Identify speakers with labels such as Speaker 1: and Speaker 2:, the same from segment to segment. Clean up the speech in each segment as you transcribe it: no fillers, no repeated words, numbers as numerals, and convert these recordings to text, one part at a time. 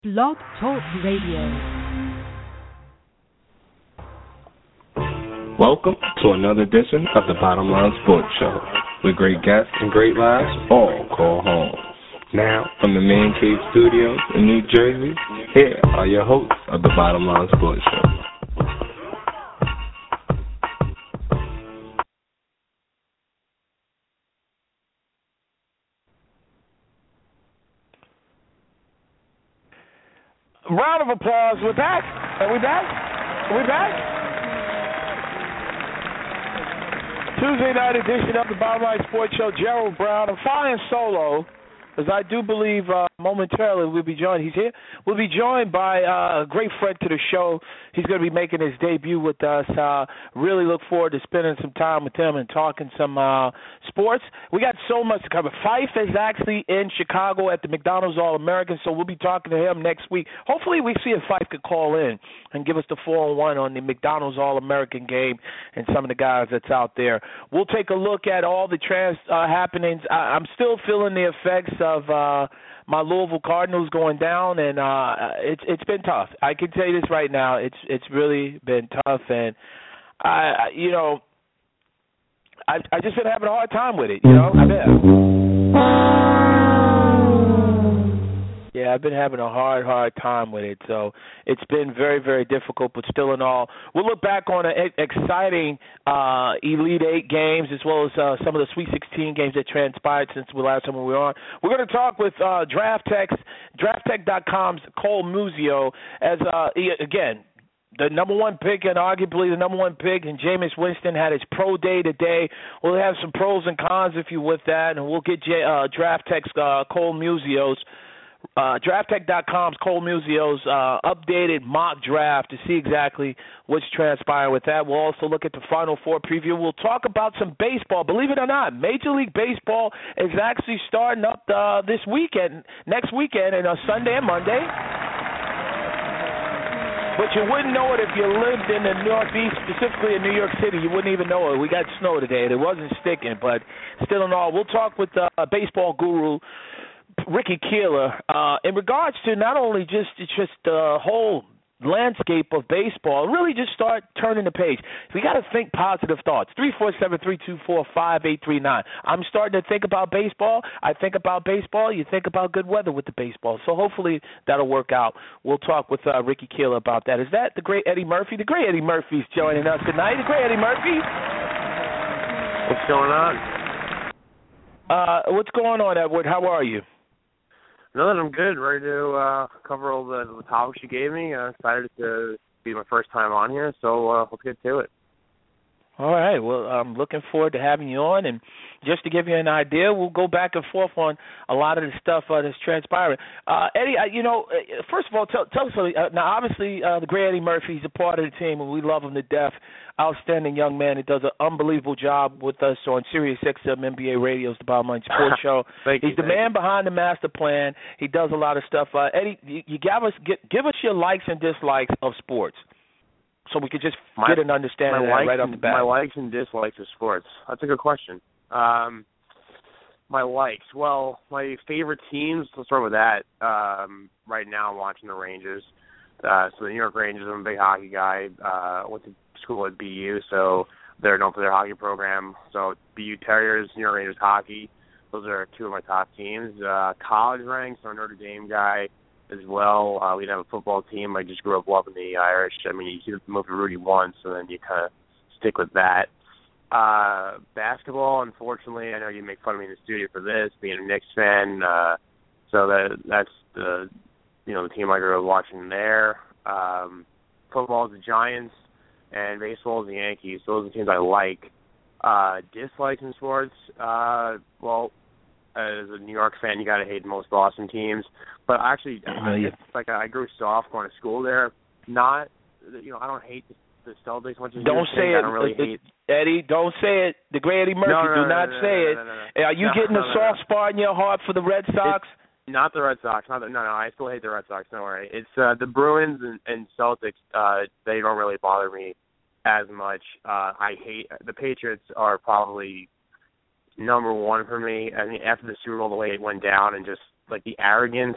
Speaker 1: Blog Talk Radio.
Speaker 2: Welcome to another edition of the Bottom Line Sports Show, with great guests and great lives all call home. Now, from the Man Cave Studios in New Jersey, here are your hosts of the Bottom Line Sports Show.
Speaker 3: Round of applause. We're back. Are we back? Are we back? Tuesday night edition of the Bottom Line Sports Show. Gerald Brown. I'm flying solo, as I do believe momentarily we'll be joined. He's here. We'll be joined by a great friend to the show. He's going to be making his debut with us. Really look forward to spending some time with him and talking some sports. We got so much to cover. Fife is actually in Chicago at the McDonald's All-American, so we'll be talking to him next week. Hopefully we see if Fife could call in and give us the 4-on-1 on the McDonald's All-American game and some of the guys that's out there. We'll take a look at all the happenings. I'm still feeling the effects of my Louisville Cardinals going down, and it's been tough. I can tell you this right now. It's really been tough, and I just been having a hard time with it. I've been having a hard time with it. So it's been very, very difficult, but still in all, we'll look back on an exciting Elite Eight games as well as some of the Sweet 16 games that transpired since the last time we were on. We're going to talk with DraftTech.com's Cole Muzio as, again, the number one pick and arguably the number one pick, and Jameis Winston had his pro day today. We'll have some pros and cons if you with that, and we'll get DraftTech's Cole Muzio's DraftTech.com's Cole Muzio's updated mock draft to see exactly what's transpiring with that. We'll also look at the Final Four preview. We'll talk about some baseball. Believe it or not, Major League Baseball is actually starting up next weekend, and Sunday and Monday. But you wouldn't know it if you lived in the Northeast, specifically in New York City. You wouldn't even know it. We got snow today, and it wasn't sticking. But still in all, we'll talk with baseball guru Ricky Keeler in regards to not only just the whole landscape of baseball, really just start turning the page. We got to think positive thoughts. 347-324-5839. I'm starting to think about baseball. I think about baseball. You think about good weather with the baseball. So hopefully that'll work out. We'll talk with Ricky Keeler about that. Is that the great Eddie Murphy? The great Eddie Murphy's joining us tonight. The great Eddie Murphy.
Speaker 4: What's going on?
Speaker 3: What's going on, Edward? How are you?
Speaker 4: No, I'm good. Ready to cover all the topics you gave me. Excited to be my first time on here, so let's get to it.
Speaker 3: All right. Well, I'm looking forward to having you on. And just to give you an idea, we'll go back and forth on a lot of the stuff that's transpiring. Eddie, first of all, tell us, now obviously the great Eddie Murphy is a part of the team, and we love him to death. Outstanding young man. He does an unbelievable job with us on Sirius XM NBA Radio's The Bottom Line Sports Show. He's the man behind the master plan. He does a lot of stuff. Eddie, you give us your likes and dislikes of sports, so we could just get an understanding of that right off the bat.
Speaker 4: My likes and dislikes of sports. That's a good question. My likes. Well, my favorite teams, let's start with that. Right now I'm watching the Rangers. So the New York Rangers, I'm a big hockey guy. Went to school at BU, so they're known for their hockey program. So BU Terriers, New York Rangers hockey, those are two of my top teams. College ranks, I'm a Notre Dame guy as well. We didn't have a football team. I just grew up loving the Irish. I mean, you see the movie Rudy once, and then you kind of stick with that. Basketball, unfortunately, I know you make fun of me in the studio for this, being a Knicks fan. So that's the team I grew up watching there. Football is the Giants, and baseball is the Yankees. Those are the teams I like. Dislikes in sports, well, as a New York fan, you got to hate most Boston teams. But actually, I grew soft going to school there. I don't hate the Celtics much as
Speaker 3: don't say it.
Speaker 4: I don't really hate
Speaker 3: Eddie, don't say it. The great Eddie Murphy, do not say it. Are you getting a soft spot in your heart for the Red Sox?
Speaker 4: Not the Red Sox. No, I still hate the Red Sox. Don't worry. It's the Bruins and Celtics. They don't really bother me as much. I hate the Patriots are probably number one for me. I mean, after the Super Bowl, the way it went down and just like the arrogance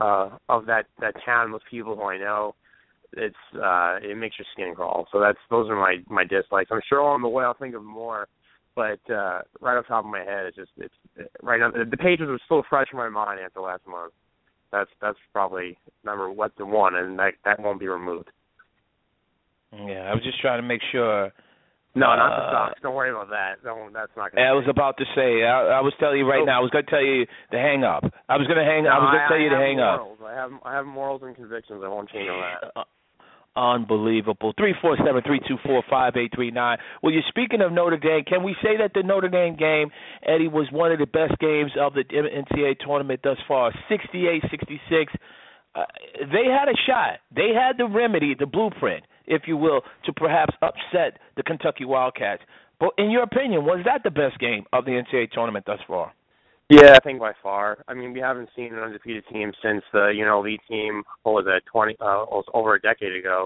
Speaker 4: of that town with people who I know, it makes your skin crawl. So those are my dislikes. I'm sure on the way I'll think of more, but right off the top of my head, it's right now. The Patriots are still fresh in my mind after last month. That's probably number one, and that won't be removed.
Speaker 3: Yeah, I was just trying to make sure.
Speaker 4: No, not the Sox. Don't worry about that. That's not going to
Speaker 3: I was about to say, I was telling you right now, I was going to tell you to hang up. I was going to tell you to hang
Speaker 4: morals.
Speaker 3: up.
Speaker 4: I have morals and convictions. I won't change on that.
Speaker 3: Unbelievable. 347-324-5839. Well, you're speaking of Notre Dame. Can we say that the Notre Dame game, Eddie, was one of the best games of the NCAA tournament thus far? 68-66. They had a shot. They had the remedy, the blueprint, if you will, to perhaps upset the Kentucky Wildcats. But in your opinion, was that the best game of the NCAA tournament thus far?
Speaker 4: Yeah, I think by far. I mean, we haven't seen an undefeated team since the elite team. What was that? Over a decade ago.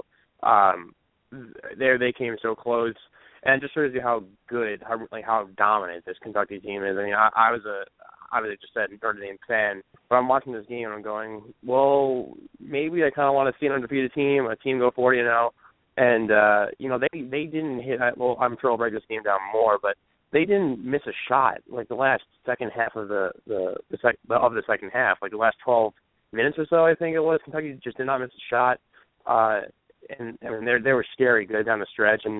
Speaker 4: They came so close, and it just shows you how good, how dominant this Kentucky team is. I mean, I was just said Notre Dame fan, but I'm watching this game and I'm going, well, maybe I kind of want to see an undefeated team, a team go 40-0, and they didn't hit. Well, I'm sure I'll break this game down more, but they didn't miss a shot like the last second half of the second half, like the last 12 minutes or so, I think it was. Kentucky just did not miss a shot, and I mean they were scary good down the stretch, and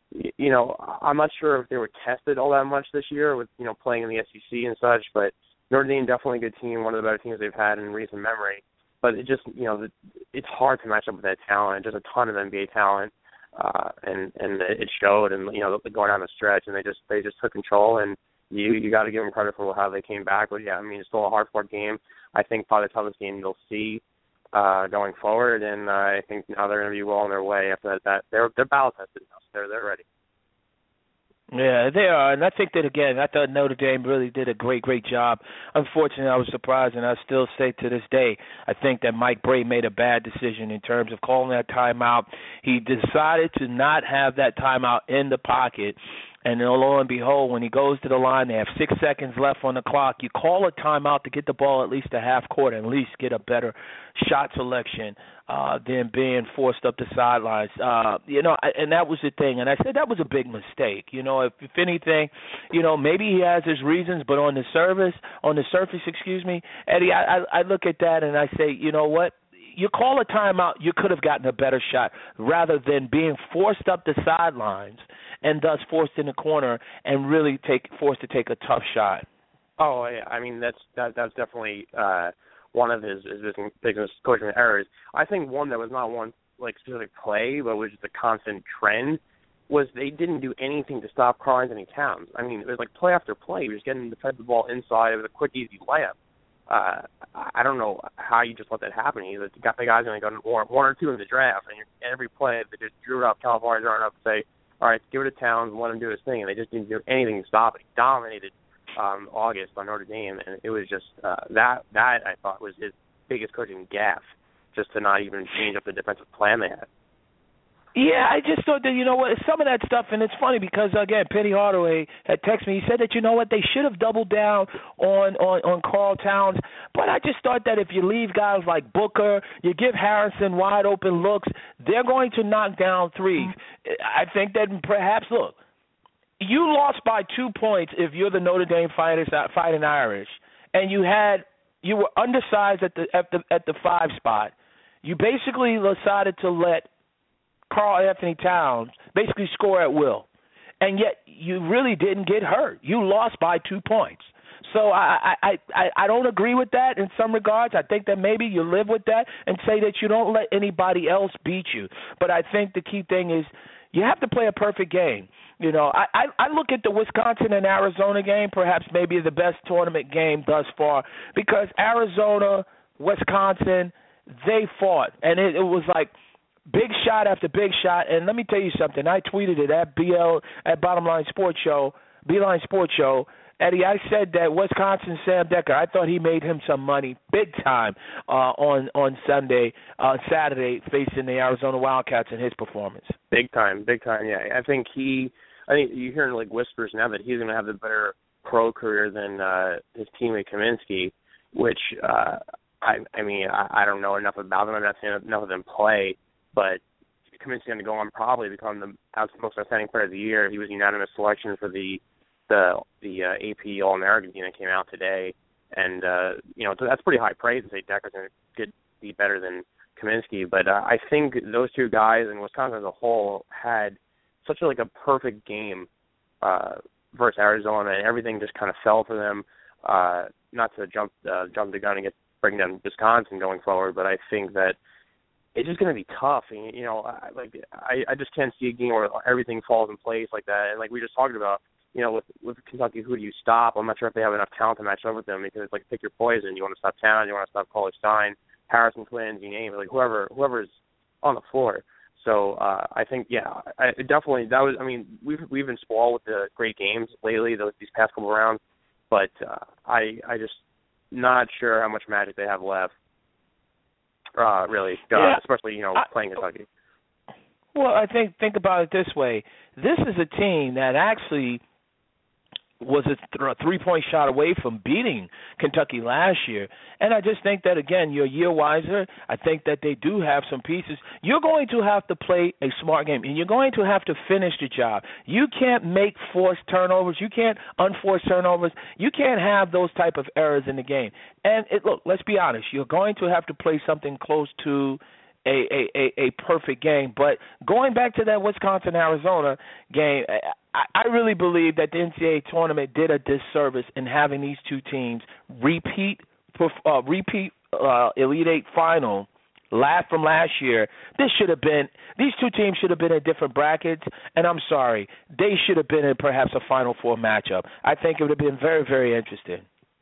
Speaker 4: I'm not sure if they were tested all that much this year with playing in the SEC and such, but Notre Dame definitely a good team, one of the better teams they've had in recent memory. But it just it's hard to match up with that talent, just a ton of NBA talent. And it showed, and going down the stretch, and they just took control, and you got to give them credit for how they came back. But yeah, I mean, it's still a hard-fought game. I think probably the toughest game you'll see going forward, and I think now they're going to be well on their way after that. They're battle tested now, so they're ready.
Speaker 3: Yeah, they are, and I think that, again, I thought Notre Dame really did a great job. Unfortunately, I was surprised, and I still say to this day, I think that Mike Brey made a bad decision in terms of calling that timeout. He decided to not have that timeout in the pocket, and then lo and behold, when he goes to the line, they have 6 seconds left on the clock. You call a timeout to get the ball at least a half court, and at least get a better shot selection than being forced up the sidelines. And that was the thing. And I said that was a big mistake. If anything, maybe he has his reasons, but on the surface, Eddie, I look at that and I say, you know what? You call a timeout, you could have gotten a better shot rather than being forced up the sidelines and thus forced in the corner and really forced to take a tough shot.
Speaker 4: Oh, yeah. I mean, that's definitely one of his biggest coaching errors. I think one that was not one like specific play, but was just a constant trend, was they didn't do anything to stop Karl-Anthony Towns. I mean, it was like play after play. He was getting the ball inside. It was a quick, easy layup. I don't know how you just let that happen. The guy's going to go one or two in the draft, and every play they just drew it up. California's running up and say, all right, give it to Towns and let him do his thing, and they just didn't do anything to stop it. He dominated August on Notre Dame, and it was just that I thought was his biggest coaching gaffe, just to not even change up the defensive plan they had.
Speaker 3: Yeah, I just thought that, some of that stuff, and it's funny because, again, Penny Hardaway had texted me. He said that, they should have doubled down on Karl Towns. But I just thought that if you leave guys like Booker, you give Harrison wide open looks, they're going to knock down threes. I think that perhaps, look, you lost by 2 points if you're the Notre Dame Fighting Irish, and you were undersized at the 5 spot. You basically decided to let Karl-Anthony Towns basically score at will, and yet you really didn't get hurt. You lost by 2 points. So I don't agree with that in some regards. I think that maybe you live with that and say that you don't let anybody else beat you. But I think the key thing is you have to play a perfect game. I look at the Wisconsin and Arizona game, perhaps maybe the best tournament game thus far, because Arizona, Wisconsin, they fought, and it was like big shot after big shot. And let me tell you something. I tweeted it at Beeline Sports Show. Eddie, I said that Wisconsin Sam Decker, I thought he made him some money big time on Saturday facing the Arizona Wildcats in his performance. Big time, yeah. I think you're hearing like whispers now that he's going to have a better pro career than his teammate Kaminsky, which
Speaker 4: I mean, I don't know enough about them. I've not seen enough of them play, but Kaminsky's going to go on probably become the most outstanding player of the year. He was unanimous selection for the AP All-American team that came out today, and that's pretty high praise to say Decker's going to be better than Kaminsky. But I think those two guys and Wisconsin as a whole had such a perfect game versus Arizona, and everything just kind of fell for them. Not to jump the gun and bring down Wisconsin going forward, but I think that it's just going to be tough. And, I just can't see a game where everything falls in place like that. And like we just talked about, with Kentucky, who do you stop? I'm not sure if they have enough talent to match up with them, because it's like pick your poison. You want to stop Town, you want to stop Cauley Stein, Harrison Twins, you name it, whoever's on the floor. So I think, definitely that was. I mean, we've been spoiled with the great games lately, these past couple rounds, but I just not sure how much magic they have left. Really, especially playing Kentucky.
Speaker 3: Well, I think about it this way: this is a team that actually was a three-point shot away from beating Kentucky last year. And I just think that, again, you're a year wiser. I think that they do have some pieces. You're going to have to play a smart game, and you're going to have to finish the job. You can't make forced turnovers. You can't unforced turnovers. You can't have those type of errors in the game. And, look, let's be honest. You're going to have to play something close to a perfect game. But going back to that Wisconsin-Arizona game, I really believe that the NCAA tournament did a disservice in having these two teams repeat Elite Eight final from last year. These two teams should have been in different brackets, and I'm sorry, they should have been in perhaps a Final Four matchup. I think it would have been very, very interesting.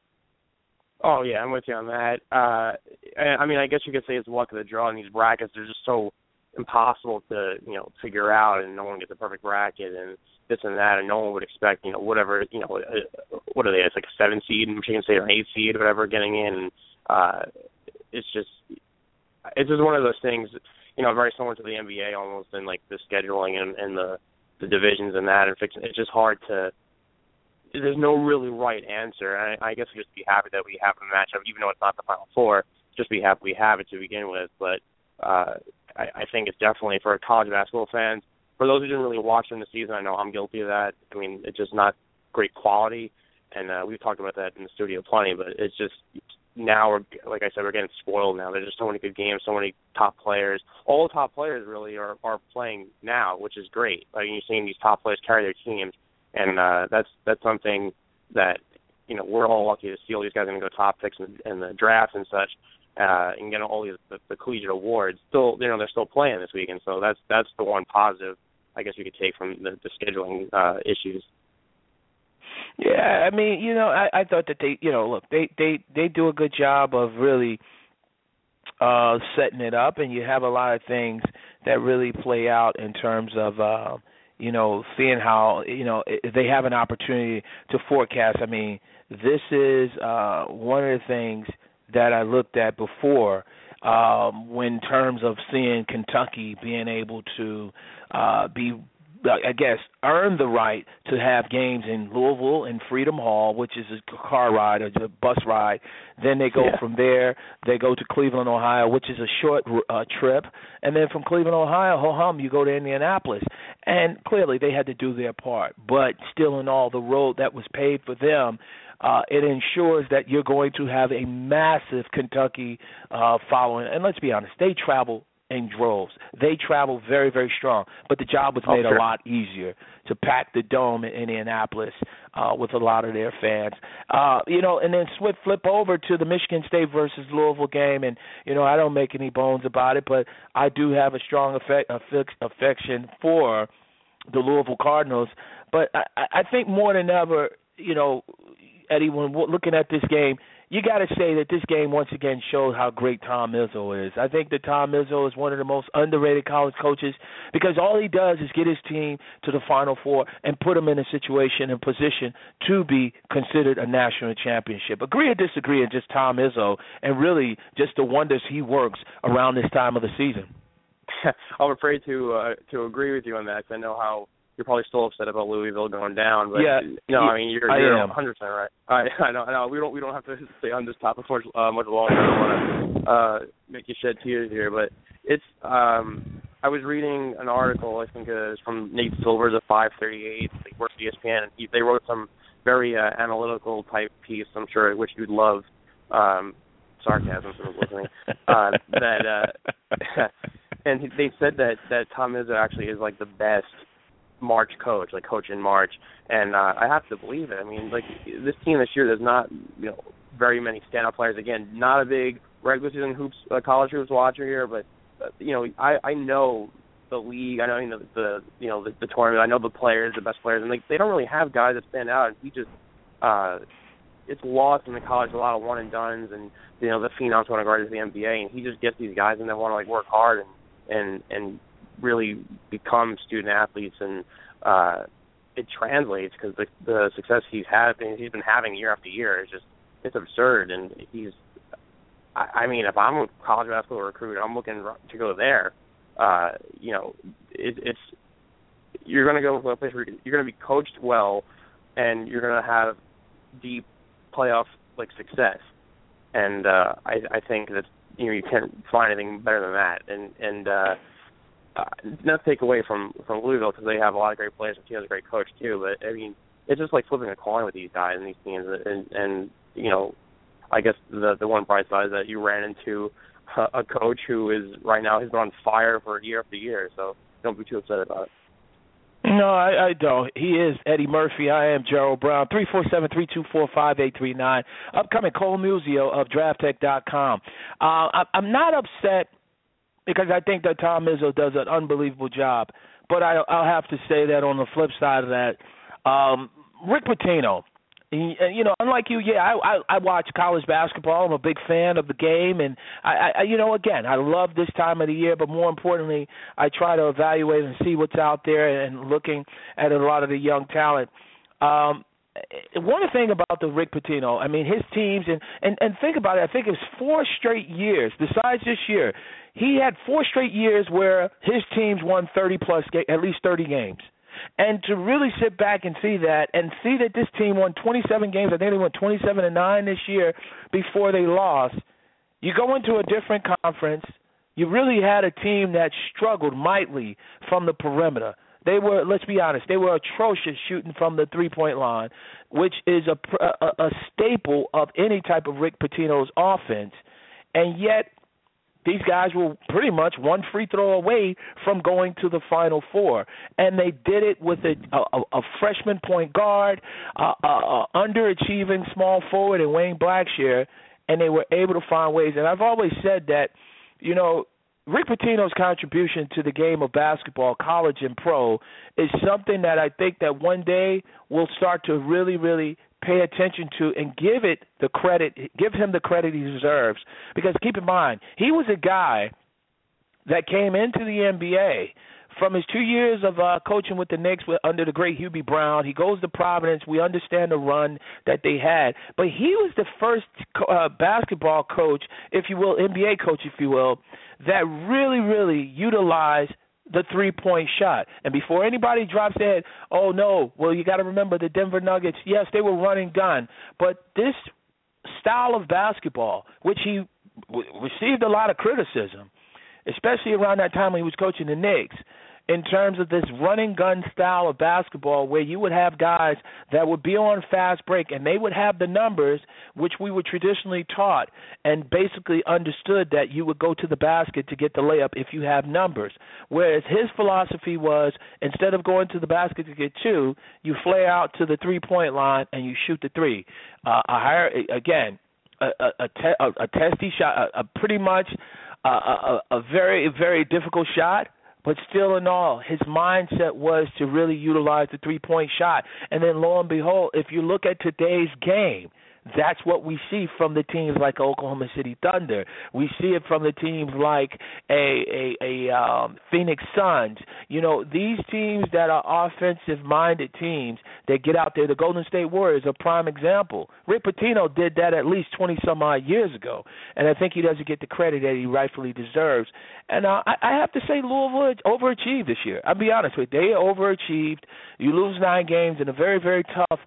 Speaker 4: Oh, yeah, I'm with you on that. I mean, I guess you could say it's luck of the draw in these brackets. They're just so impossible to, figure out, and no one gets a perfect bracket and this and that, and no one would expect, whatever, what are they? It's like a 7 seed, Michigan State, or an 8 seed, or whatever, getting in. It's just one of those things, very similar to the NBA almost, in like the scheduling and the divisions and that, and fixing. It's just hard to. There's no really right answer. I guess we just be happy that we have a matchup, even though it's not the Final Four. Just be happy we have it to begin with. But I think it's definitely for college basketball fans. For those who didn't really watch in the season, I know I'm guilty of that. I mean, it's just not great quality, and we've talked about that in the studio plenty. But it's just now, like I said, we're getting spoiled now. There's just so many good games, so many top players. All the top players really are playing now, which is great. Like, you're seeing these top players carry their teams. And that's something that, we're all lucky to see. All these guys are going to go top picks in the drafts and such, and get all these the collegiate awards. Still, they're still playing this weekend. So that's the one positive, I guess, you could take from the scheduling issues.
Speaker 3: Yeah, I mean, I thought that they do a good job of really setting it up, and you have a lot of things that really play out in terms of seeing how, if they have an opportunity to forecast. I mean, this is one of the things that I looked at before in terms of seeing Kentucky being able to earn the right to have games in Louisville and Freedom Hall, which is a car ride or a bus ride. Then they go from there. They go to Cleveland, Ohio, which is a short trip. And then from Cleveland, Ohio, you go to Indianapolis. And clearly they had to do their part. But still in all, the road that was paid for them, it ensures that you're going to have a massive Kentucky following. And let's be honest, they travel in droves. They travel very, very strong. But the job was made a lot easier to pack the dome in Indianapolis with a lot of their fans. And then flip over to the Michigan State versus Louisville game. And, I don't make any bones about it, but I do have a strong affection for the Louisville Cardinals. But I think more than ever, Eddie, when looking at this game, you got to say that this game once again shows how great Tom Izzo is. I think that Tom Izzo is one of the most underrated college coaches because all he does is get his team to the Final Four and put them in a situation and position to be considered a national championship. Agree or disagree in just Tom Izzo and really just the wonders he works around this time of the season?
Speaker 4: I'm afraid to agree with you on that because I know how you're probably still upset about Louisville going down, but I mean you're 100% right. I know. We don't have to stay on this topic much longer. I don't want to make you shed tears here, but it's I was reading an article, I think it was from Nate Silvers of 538, he works at ESPN, and they wrote some very analytical type piece, I'm sure, which you'd love. Sarcasm for listening. And they said that Tom Izzo actually is like the best March coach, like coach in March, and I have to believe it. I mean, like this team this year, there's not very many standout players. Again, not a big regular season college hoops watcher here, but I know the league. I know the tournament. I know the players, the best players, and they don't really have guys that stand out. And he just it's lost in the college a lot of one and dones, and the phenoms want to guard the NBA, and he just gets these guys and they want to work hard and really become student athletes, and it translates because the success he's been having year after year is it's absurd, and I mean, if I'm a college basketball recruit, I'm looking to go there. It's you're going to go to a place where you're going to be coached well, and you're going to have deep playoff success, and I think that you can't find anything better than that. And not to take away from Louisville, because they have a lot of great players and he has a great coach too. But I mean, it's just like flipping a coin with these guys and these teams. And I guess the one bright side is that you ran into a coach who is right now has been on fire for year after year. So don't be too upset about it.
Speaker 3: No, I don't. He is Eddie Murphy. I am Gerald Brown. 347-324-5839. Upcoming Cole Musio of DraftTech.com. I'm not upset because I think that Tom Izzo does an unbelievable job. But I'll have to say that on the flip side of that, Rick Pitino, unlike you, I watch college basketball. I'm a big fan of the game, and again, I love this time of the year. But more importantly, I try to evaluate and see what's out there, and looking at a lot of the young talent. One thing about the Rick Pitino, I mean, his teams, and think about it. I think it was 4 straight years. Besides this year, he had 4 straight years where his teams won 30-plus, at least 30 games. And to really sit back and see that this team won 27 games, I think they won 27-9 this year before they lost. You go into a different conference, you really had a team that struggled mightily from the perimeter. They were, let's be honest, they were atrocious shooting from the three-point line, which is a staple of any type of Rick Pitino's offense. And yet, these guys were pretty much one free throw away from going to the Final Four, and they did it with a freshman point guard, underachieving small forward in Wayne Blackshear, and they were able to find ways. And I've always said that, Rick Pitino's contribution to the game of basketball, college and pro, is something that I think that one day we'll start to really, really pay attention to and give him the credit he deserves. Because keep in mind, he was a guy that came into the NBA from his 2 years of coaching with the Knicks under the great Hubie Brown. He goes to Providence. We understand the run that they had. But he was the first basketball coach, if you will, NBA coach, if you will, that really, really utilized the three-point shot. And before anybody drops their head, oh, no, well, you got to remember the Denver Nuggets, yes, they were running gun. But this style of basketball, which he received a lot of criticism, especially around that time when he was coaching the Knicks, in terms of this running gun style of basketball where you would have guys that would be on fast break and they would have the numbers which we were traditionally taught and basically understood that you would go to the basket to get the layup if you have numbers. Whereas his philosophy was instead of going to the basket to get 2, you flare out to the three-point line and you shoot the 3. A testy shot, pretty much a very, very difficult shot. But still in all, his mindset was to really utilize the three-point shot. And then lo and behold, if you look at today's game, That's what we see from the teams like Oklahoma City Thunder. We see it from the teams like Phoenix Suns. You know, these teams that are offensive-minded teams that get out there. The Golden State Warriors are a prime example. Rick Pitino did that at least 20-some-odd years ago, and I think he doesn't get the credit that he rightfully deserves. And I have to say Louisville overachieved this year. I'll be honest with you. They overachieved. You lose 9 games in a very, very tough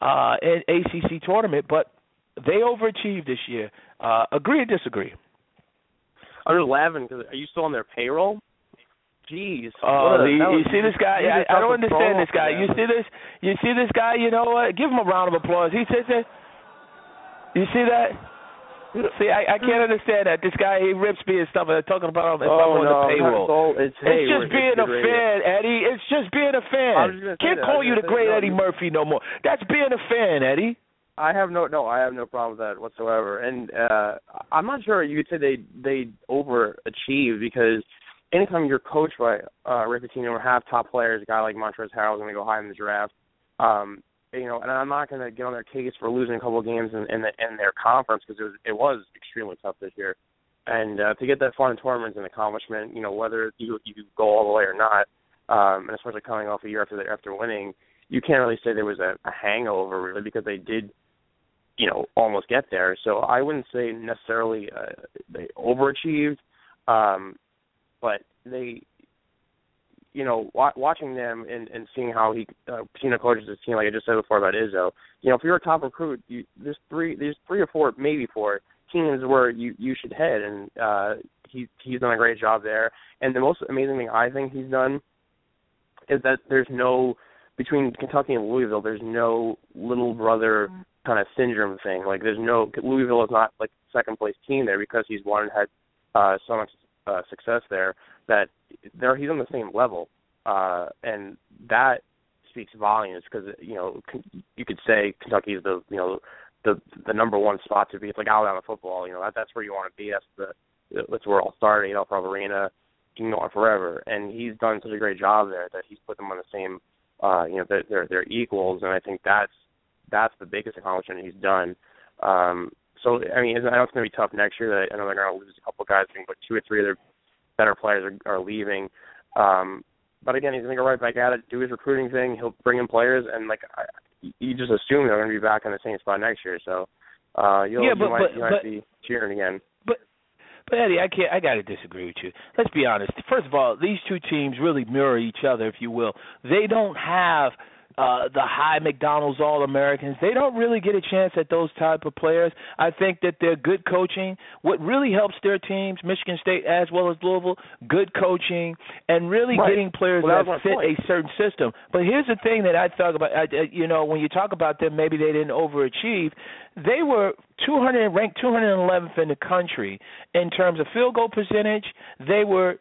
Speaker 3: ACC tournament, but they overachieved this year. Agree or disagree?
Speaker 4: I'm just laughing because are you still on their payroll? Jeez.
Speaker 3: You see this guy? I don't understand this guy. You see this? You see this guy? You know what? Give him a round of applause. He says that. You see that? See, I can't understand that. This guy, he rips me and stuff, and they're talking about him if I'm on the payroll.
Speaker 4: It's
Speaker 3: just being a fan, Eddie. It's just being a fan. Can't call you the great Eddie Murphy no more. That's being a fan, Eddie.
Speaker 4: I have no problem with that whatsoever. And I'm not sure you could say they overachieved, because anytime you're coached by Rick Pitino or have top players, a guy like Montrezl Harrell's going to go high in the draft, you know, and I'm not going to get on their case for losing a couple of games in their conference, because it was extremely tough this year. And to get that far in tournaments is an accomplishment, you know, whether you go all the way or not, and especially coming off a year after winning, you can't really say there was a hangover, really, because they did, you know, almost get there. So I wouldn't say necessarily they overachieved, but they, you know, watching them and seeing how Pitino coaches his team, like I just said before about Izzo, you know, if you're a top recruit, there's three or four, maybe 4 teams where you should head, and he's done a great job there. And the most amazing thing I think he's done is that there's no, between Kentucky and Louisville, there's no little brother kind of syndrome thing. Like Louisville is not like second place team there because he's won and had so much success there, that he's on the same level, and that speaks volumes, because, you know, you could say Kentucky is the number one spot to be. It's like Alabama football, you know, that's where you want to be. That's where it all started. You know, Alpha Arena, you can go on forever, and he's done such a great job there that he's put them on the same, you know, they're equals, and I think that's the biggest accomplishment he's done. So, I mean, I know it's going to be tough next year. I know they're going to lose a couple of guys, but 2 or 3 of their better players are leaving. But again, he's going to go right back at it, do his recruiting thing. He'll bring in players, and you just assume they're going to be back in the same spot next year. So you might be cheering again.
Speaker 3: But Eddie, I got to disagree with you. Let's be honest. First of all, these two teams really mirror each other, if you will. They don't have the high McDonald's All-Americans. They don't really get a chance at those type of players. I think that they're good coaching. What really helps their teams, Michigan State as well as Louisville, good coaching and really getting players that fit a certain system. But here's the thing that I talk about. You know, when you talk about them, maybe they didn't overachieve. They were ranked 211th in the country in terms of field goal percentage. They were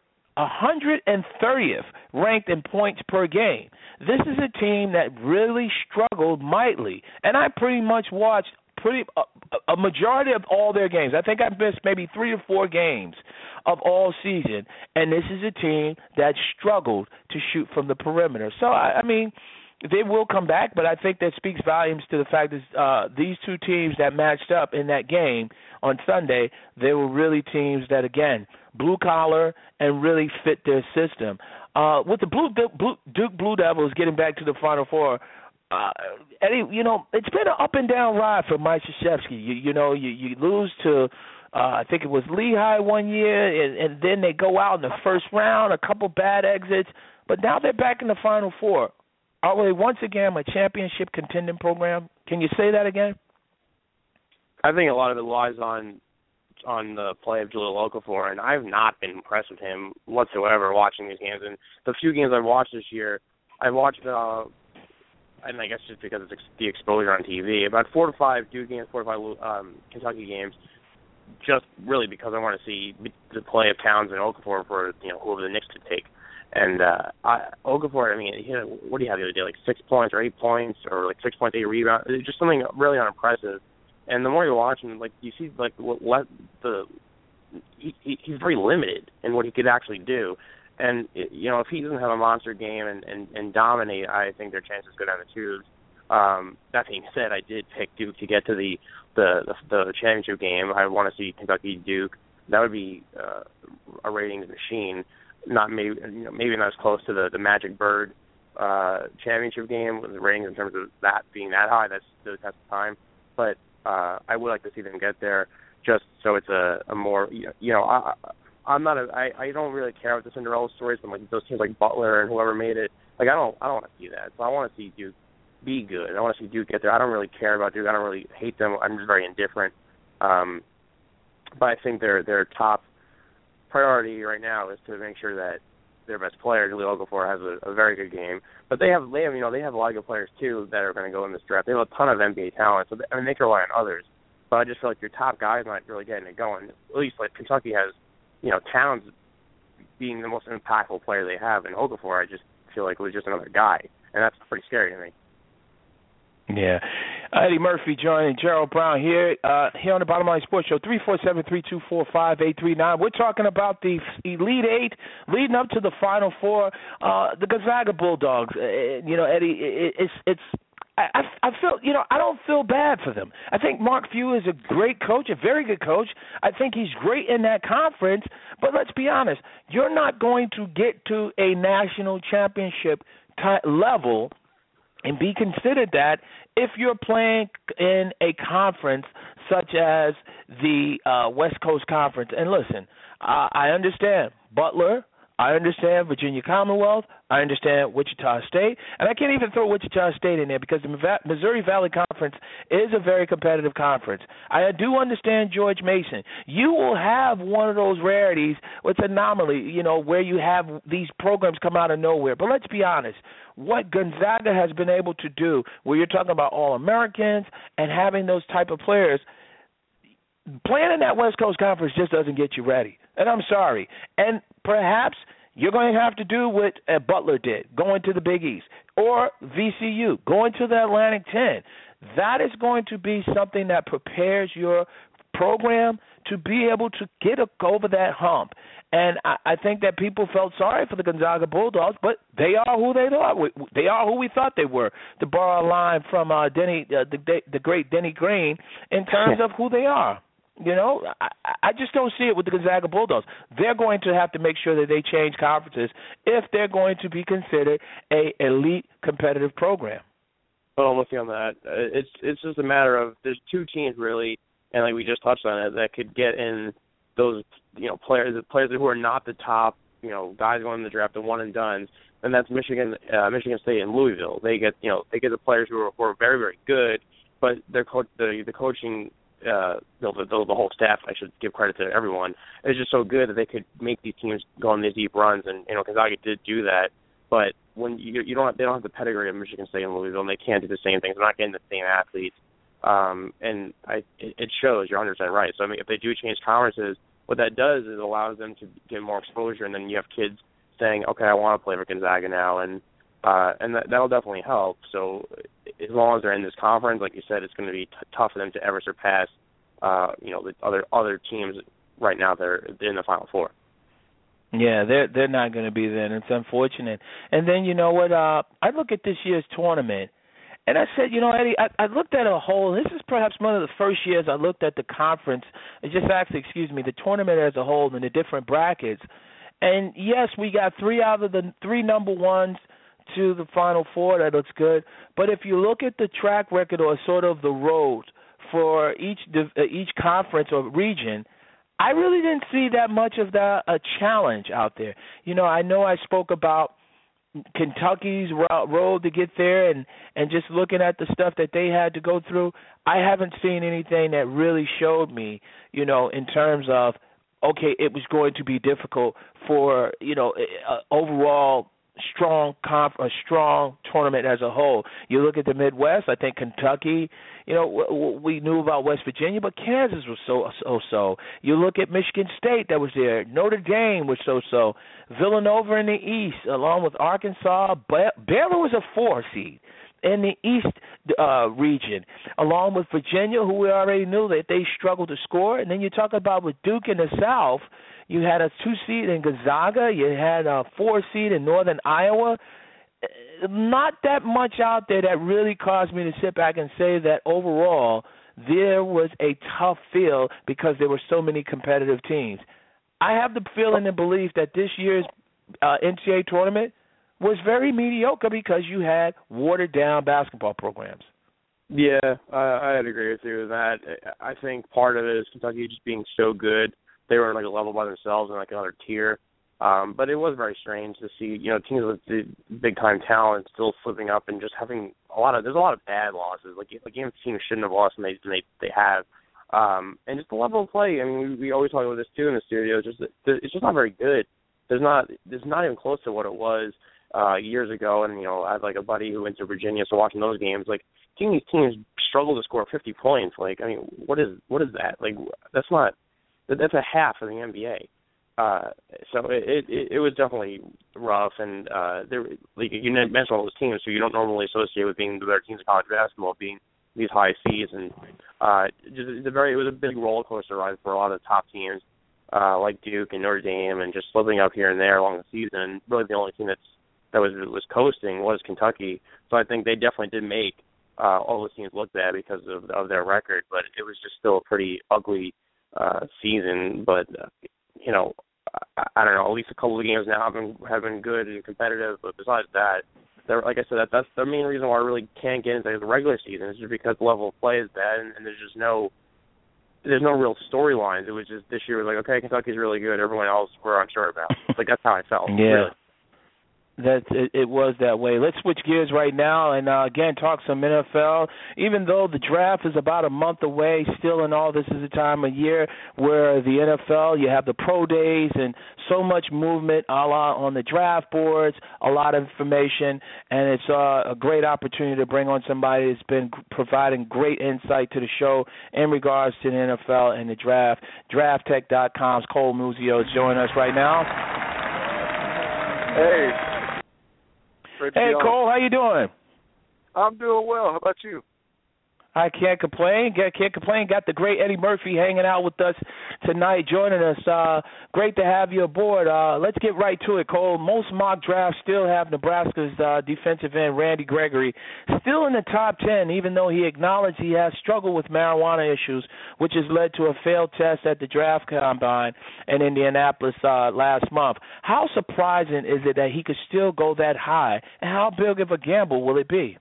Speaker 3: 130th ranked in points per game. This is a team that really struggled mightily, and I pretty much watched a majority of all their games. I think I missed maybe 3 or 4 games of all season, and this is a team that struggled to shoot from the perimeter. So, I mean, they will come back, but I think that speaks volumes to the fact that these two teams that matched up in that game on Sunday, they were really teams that, again, blue-collar and really fit their system. With the Duke Blue Devils getting back to the Final Four, Eddie, you know, it's been an up-and-down ride for Mike Krzyzewski. You lose to, I think it was Lehigh one year, and then they go out in the first round, a couple bad exits, but now they're back in the Final Four. Are they once again a championship contending program? Can you say that again?
Speaker 4: I think a lot of it lies on the play of Jahlil Okafor, and I've not been impressed with him whatsoever watching these games. And the few games I've watched this year, I've watched, and I guess just because it's the exposure on TV, about 4 to 5 Duke games, 4 to 5 Kentucky games, just really because I want to see the play of Towns and Okafor for, you know, whoever the Knicks could take. And Okafor, I mean, what do you have the other day, like 6 points or 8 points or like 6 points, 8 rebounds? It's just something really unimpressive. And the more you watch him, like you see, like he's very limited in what he could actually do. And you know, if he doesn't have a monster game and dominate, I think their chances go down the tubes. That being said, I did pick Duke to get to the the championship game. I want to see Kentucky Duke. That would be a ratings machine. Not maybe not as close to the Magic Bird championship game with the ratings in terms of that being that high. That's the test of time. But I would like to see them get there, just so it's a more I don't really care about the Cinderella stories, but like those teams like Butler and whoever made it. Like I don't want to see that. So I want to see Duke be good. I want to see Duke get there. I don't really care about Duke. I don't really hate them. I'm just very indifferent. But I think their top priority right now is to make sure that their best player, Jahlil Okafor, has a very good game. But they have a lot of good players too that are going to go in this draft. They have a ton of NBA talent, so they can rely on others. But I just feel like your top guy's not really getting it going. At least like Kentucky has, Towns being the most impactful player they have, and Okafor I just feel like was just another guy, and that's pretty scary to me.
Speaker 3: Yeah. Eddie Murphy joining Gerald Brown here on the Bottom Line Sports Show, 347-324-5839. We're talking about the Elite Eight leading up to the Final Four. The Gonzaga Bulldogs, Eddie, I feel, I don't feel bad for them. I think Mark Few is a great coach, a very good coach. I think he's great in that conference. But let's be honest, you're not going to get to a national championship level and be considered that if you're playing in a conference such as the West Coast Conference. And listen, I understand Butler, I understand Virginia Commonwealth, I understand Wichita State, and I can't even throw Wichita State in there because the Missouri Valley Conference is a very competitive conference. I do understand George Mason. You will have one of those rarities, it's an anomaly, where you have these programs come out of nowhere. But let's be honest, what Gonzaga has been able to do, where you're talking about All-Americans and having those type of players, playing in that West Coast Conference just doesn't get you ready. And I'm sorry. And perhaps you're going to have to do what Butler did, going to the Big East, or VCU, going to the Atlantic 10. That is going to be something that prepares your program to be able to get over that hump. And I think that people felt sorry for the Gonzaga Bulldogs, but they are who they are. They are who we thought they were, to borrow a line from the great Denny Green, in terms of who they are. I just don't see it with the Gonzaga Bulldogs. They're going to have to make sure that they change conferences if they're going to be considered a elite competitive program.
Speaker 4: Well, I'm with you on that. It's just a matter of there's two teams really, and like we just touched on it, that could get in those players who are not the top guys going in the draft, the one and dones, and that's Michigan State and Louisville. They get the players who are very, very good, but the coaching. The whole staff, I should give credit to everyone, is just so good that they could make these teams go on these deep runs, and Gonzaga did do that. But when they don't have the pedigree of Michigan State and Louisville, and they can't do the same things. They're not getting the same athletes, and it shows. You're 100% right. So I mean, if they do change conferences, what that does is it allows them to get more exposure, and then you have kids saying, okay, I want to play for Gonzaga now, and that'll definitely help. So as long as they're in this conference, like you said, it's going to be tough for them to ever surpass, the other teams right now. They're in the Final Four.
Speaker 3: Yeah, they're not going to be there, and it's unfortunate. And then you know what? I look at this year's tournament, and I said, Eddie, I looked at a whole. This is perhaps one of the first years I looked at the conference, the tournament as a whole and the different brackets. And yes, we got 3 out of the 3 number ones to the Final Four. That looks good. But if you look at the track record or sort of the road for each conference or region, I really didn't see that much of a challenge out there. I know I spoke about Kentucky's road to get there and just looking at the stuff that they had to go through. I haven't seen anything that really showed me, in terms of, okay, it was going to be difficult for, overall a strong tournament as a whole. You look at the Midwest, I think Kentucky, we knew about West Virginia, but Kansas was so-so. You look at Michigan State that was there. Notre Dame was so-so. Villanova in the East, along with Arkansas. Baylor was a 4 seed in the East region, along with Virginia, who we already knew that they struggled to score. And then you talk about with Duke in the South, you had a 2 seed in Gonzaga. You had a 4 seed in Northern Iowa. Not that much out there that really caused me to sit back and say that overall there was a tough field because there were so many competitive teams. I have the feeling and belief that this year's NCAA tournament was very mediocre because you had watered-down basketball programs.
Speaker 4: Yeah, I'd agree with you with that. I think part of it is Kentucky just being so good. They were like a level by themselves in like another tier. But it was very strange to see, teams with the big-time talent still slipping up and just having there's a lot of bad losses. Like games teams shouldn't have lost and they have. And just the level of play. I mean, we always talk about this too in the studio. It's just not very good. It's not even close to what it was years ago. And I had like a buddy who went to Virginia, so watching those games, like seeing these teams struggle to score 50 points. Like, I mean, what is that? Like, that's a half of the NBA. So it was definitely rough, and you mentioned all those teams, so you don't normally associate with being the better teams in college basketball being these high seeds, and it was a big roller coaster ride for a lot of the top teams like Duke and Notre Dame, and just slipping up here and there along the season. Really, the only team that was coasting was Kentucky. So I think they definitely did make all those teams look bad because of their record, but it was just still a pretty ugly season. But I don't know. At least a couple of games now have been good and competitive. But besides that, like I said, that's the main reason why I really can't get into the regular season. It's just because the level of play is bad, and there's no real storylines. It was just this year was like, okay, Kentucky's really good. Everyone else we're unsure about. Like that's how I felt.
Speaker 3: Yeah.
Speaker 4: Really.
Speaker 3: It was that way. Let's switch gears right now and again talk some NFL. Even though the draft is about a month away, still in all this is a time of year where the NFL, you have the pro days and so much movement a la on the draft boards, a lot of information, and it's a great opportunity to bring on somebody that's been providing great insight to the show in regards to the NFL and the draft. DraftTech.com's Cole Muzio is joining us right now.
Speaker 5: Hey.
Speaker 3: Hey, Cole, how you doing?
Speaker 5: I'm doing well. How about you?
Speaker 3: I can't complain. Got the great Eddie Murphy hanging out with us tonight, joining us. Great to have you aboard. Let's get right to it, Cole. Most mock drafts still have Nebraska's defensive end, Randy Gregory, still in the top 10, even though he acknowledged he has struggled with marijuana issues, which has led to a failed test at the draft combine in Indianapolis last month. How surprising is it that he could still go that high, and how big of a gamble will it be?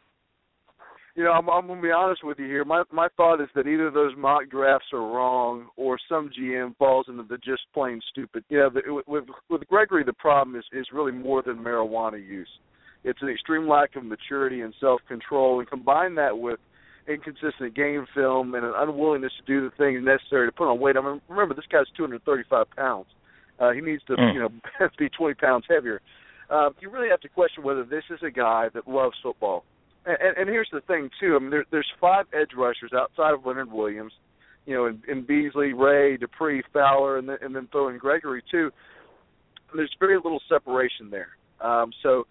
Speaker 5: I'm going to be honest with you here. My thought is that either of those mock drafts are wrong or some GM falls into the just plain stupid. With Gregory, the problem is really more than marijuana use. It's an extreme lack of maturity and self-control, and combine that with inconsistent game film and an unwillingness to do the things necessary to put on weight. I mean, remember, this guy's 235 pounds. He needs to be 20 pounds heavier. You really have to question whether this is a guy that loves football. And here's the thing, too. I mean, there's 5 edge rushers outside of Leonard Williams, in Beasley, Ray, Dupree, Fowler, and then throw in Gregory, too. There's very little separation there. So,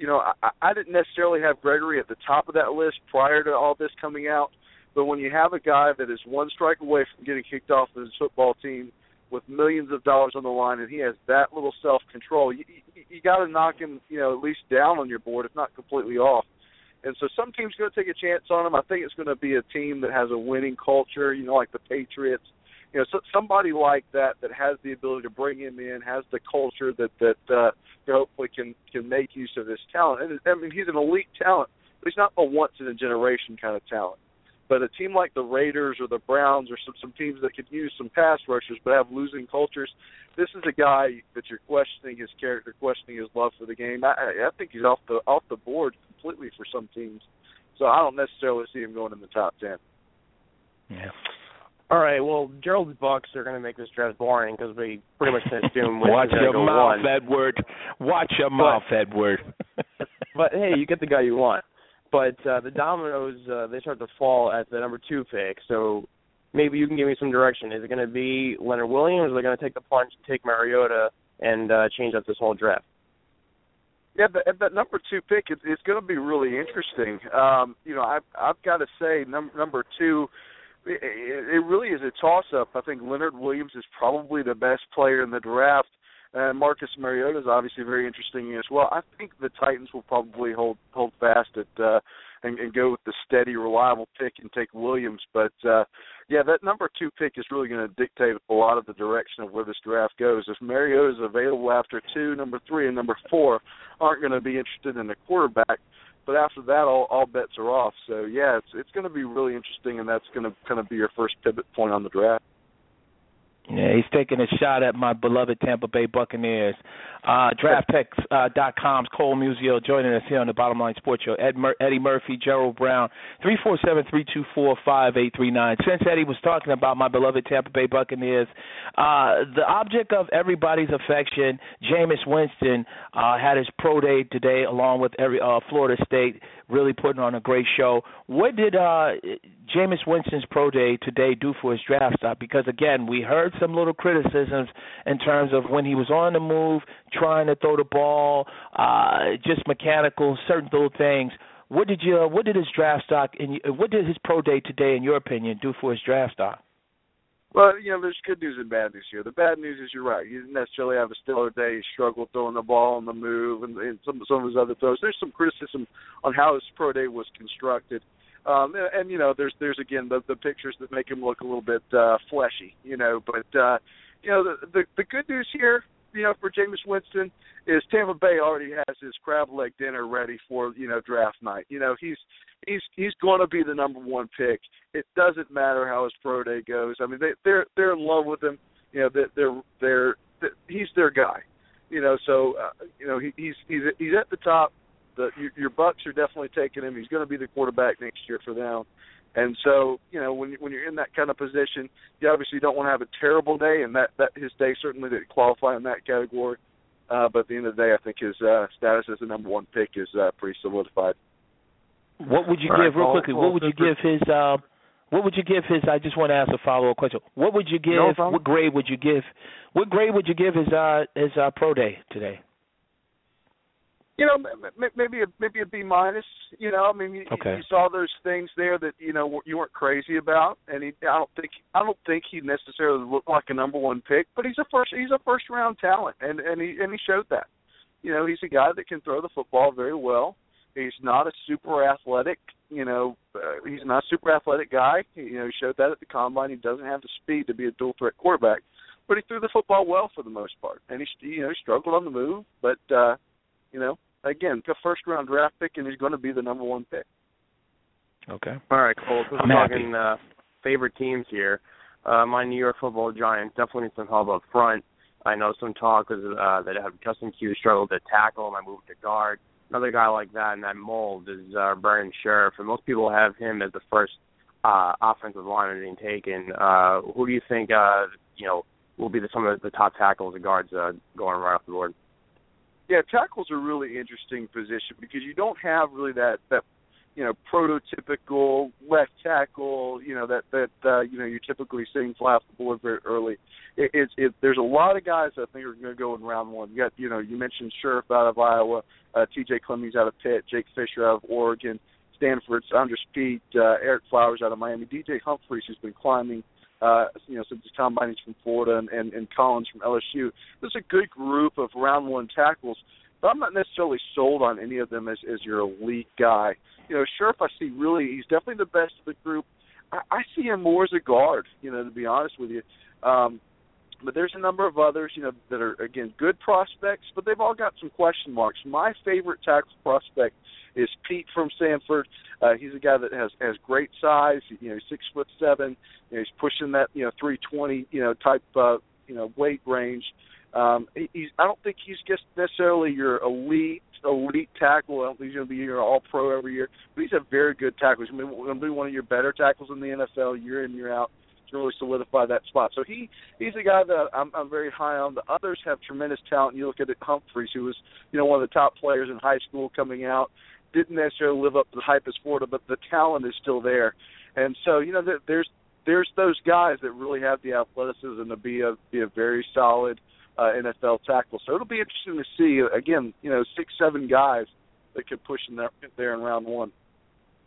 Speaker 5: I didn't necessarily have Gregory at the top of that list prior to all this coming out. But when you have a guy that is one strike away from getting kicked off of his football team with millions of dollars on the line, and he has that little self-control, you got to knock him, at least down on your board, if not completely off. And so some team's going to take a chance on him. I think it's going to be a team that has a winning culture, like the Patriots. Somebody like that has the ability to bring him in, has the culture that hopefully can make use of his talent. And I mean, he's an elite talent, but he's not a once-in-a-generation kind of talent. But a team like the Raiders or the Browns or some teams that could use some pass rushers but have losing cultures, this is a guy that you're questioning his character, questioning his love for the game. I think he's off the board completely for some teams. So I don't necessarily see him going in the top 10.
Speaker 3: Yeah.
Speaker 4: All right, well, Gerald's Bucks are going to make this draft boring because we pretty much can assume
Speaker 3: Watch your
Speaker 4: go
Speaker 3: mouth,
Speaker 4: one.
Speaker 3: Edward. Watch your mouth, Edward.
Speaker 4: But, hey, you get the guy you want. But the dominoes, they start to fall at the number 2 pick. So maybe you can give me some direction. Is it going to be Leonard Williams, or are they going to take the plunge and take Mariota and change up this whole draft?
Speaker 5: Yeah, that number 2 pick, it's going to be really interesting. I've got to say, number 2, it really is a toss-up. I think Leonard Williams is probably the best player in the draft. And Marcus Mariota is obviously very interesting as well. I think the Titans will probably hold fast at and go with the steady, reliable pick and take Williams. But, that number 2 pick is really going to dictate a lot of the direction of where this draft goes. If Mariota is available after 2, number 3 and number 4 aren't going to be interested in a quarterback. But after that, all bets are off. So, it's going to be really interesting, and that's going to kind of be your first pivot point on the draft.
Speaker 3: Yeah, he's taking a shot at my beloved Tampa Bay Buccaneers. DraftPicks.com's Cole Musial joining us here on the Bottom Line Sports Show. Eddie Murphy, Gerald Brown, 347-324-5839. Since Eddie was talking about my beloved Tampa Bay Buccaneers, the object of everybody's affection, Jameis Winston, had his pro day today along with Florida State, really putting on a great show. What did Jameis Winston's pro day today do for his draft stock? Because, again, we heard some little criticisms in terms of when he was on the move, trying to throw the ball, just mechanical, certain little things. What did his draft stock what did his pro day today, in your opinion, do for his draft stock?
Speaker 5: Well, there's good news and bad news here. The bad news is you're right. He didn't necessarily have a stellar day. He struggled throwing the ball on the move and some of his other throws. There's some criticism on how his pro day was constructed. There's again the pictures that make him look a little bit fleshy, But the good news here, for Jameis Winston is Tampa Bay already has his crab leg dinner ready for draft night. He's going to be the number 1 pick. It doesn't matter how his pro day goes. I mean, they're in love with him. He's their guy. He's at the top. Your Bucs are definitely taking him. He's going to be the quarterback next year for them. And so, when you're in that kind of position, you obviously don't want to have a terrible day, and that his day certainly didn't qualify in that category. But at the end of the day, I think his status as the number 1 pick is pretty solidified.
Speaker 3: What would you give, real quickly, what would you give his I just want to ask a follow-up question. What would you give, what grade would you give his pro day today?
Speaker 5: Maybe a B minus. You saw those things there that you weren't crazy about, and I don't think he necessarily looked like a number 1 pick, but he's a first round talent, and he showed that. He's a guy that can throw the football very well. He's not a super athletic. He's not a super athletic guy. He showed that at the combine. He doesn't have the speed to be a dual threat quarterback, but he threw the football well for the most part, and he struggled on the move, but again, a first-round draft pick, and he's going to be the number 1 pick.
Speaker 3: Okay.
Speaker 4: All right, Cole. So we're talking favorite teams here. My New York Football Giants definitely need some help up front. I know some talk is that have Justin Q struggled to tackle, and I moved to guard. Another guy like that in that mold is Brandon Scherff, and most people have him as the first offensive lineman being taken. Who do you think will be some of the top tackles and guards going right off the board?
Speaker 5: Yeah, tackle's a really interesting position because you don't have really that prototypical left tackle, that you're typically seeing fly off the board very early. There's a lot of guys I think are going to go in round 1. You got, you mentioned Scherff out of Iowa, T.J. Clemmings out of Pitt, Jake Fisher out of Oregon, Stanford's Andres Pete, Eric Flowers out of Miami, DJ Humphries, who's been climbing since his combine, he's from Florida, and Collins from LSU. There's a good group of round 1 tackles, but I'm not necessarily sold on any of them as your elite guy. Scherff, I see he's definitely the best of the group. I see him more as a guard, to be honest with you. But there's a number of others, that are, again, good prospects, but they've all got some question marks. My favorite tackle prospect is Pete from Stanford. He's a guy that has great size. He's 6'7". He's pushing that 320 type weight range. I don't think he's just necessarily your elite tackle. I don't think he's going to be your all-pro every year, but he's a very good tackle. He's going to be one of your better tackles in the NFL year in, year out. To really solidify that spot. So he's a guy that I'm very high on. The others have tremendous talent. You look at Humphries, who was one of the top players in high school coming out, didn't necessarily live up to the hype as Florida, but the talent is still there. And so there's those guys that really have the athleticism to be a very solid NFL tackle. So it'll be interesting to see again 6-7 guys that could push in there in round 1.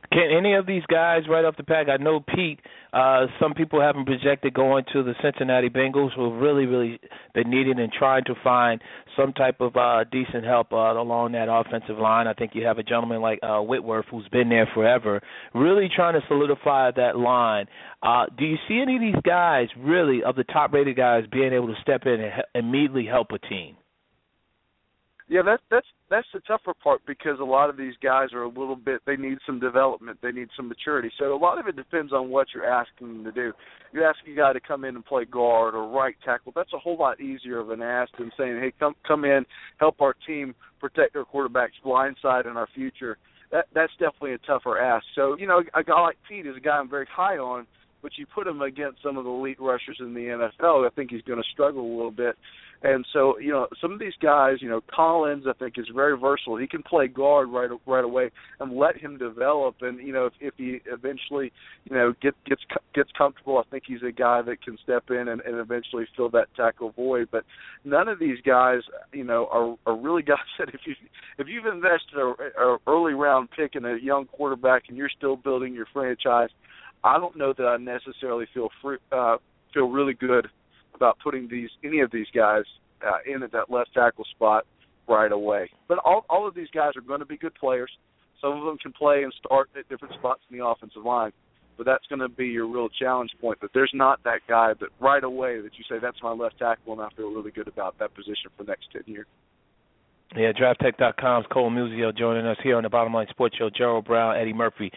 Speaker 3: Can any of these guys right off the pack? I know Pete. Some people have him projected going to the Cincinnati Bengals, who have really, really been needing and trying to find some type of decent help along that offensive line. I think you have a gentleman like Whitworth, who's been there forever, really trying to solidify that line. Do you see any of these guys, really, of the top-rated guys, being able to step in and immediately help a team?
Speaker 5: Yeah, that's the tougher part, because a lot of these guys are a little bit, they need some development, they need some maturity. So a lot of it depends on what you're asking them to do. You're asking a guy to come in and play guard or right tackle. That's a whole lot easier of an ask than saying, hey, come in, help our team protect our quarterback's blind side and our future. That's definitely a tougher ask. So, a guy like Pete is a guy I'm very high on, but you put him against some of the elite rushers in the NFL, I think he's going to struggle a little bit. And so, some of these guys, Collins, I think, is very versatile. He can play guard right away and let him develop. And, if he eventually, gets comfortable, I think he's a guy that can step in and eventually fill that tackle void. But none of these guys, are really guys that if you've invested a early round pick in a young quarterback and you're still building your franchise, I don't know that I necessarily feel really good about putting any of these guys in at that left tackle spot right away. But all of these guys are going to be good players. Some of them can play and start at different spots in the offensive line, but that's going to be your real challenge point. But there's not that guy that right away that you say, that's my left tackle, and I feel really good about that position for the next 10 years.
Speaker 3: Yeah, DraftTech.com's Cole Musial joining us here on the Bottom Line Sports Show. Gerald Brown, Eddie Murphy,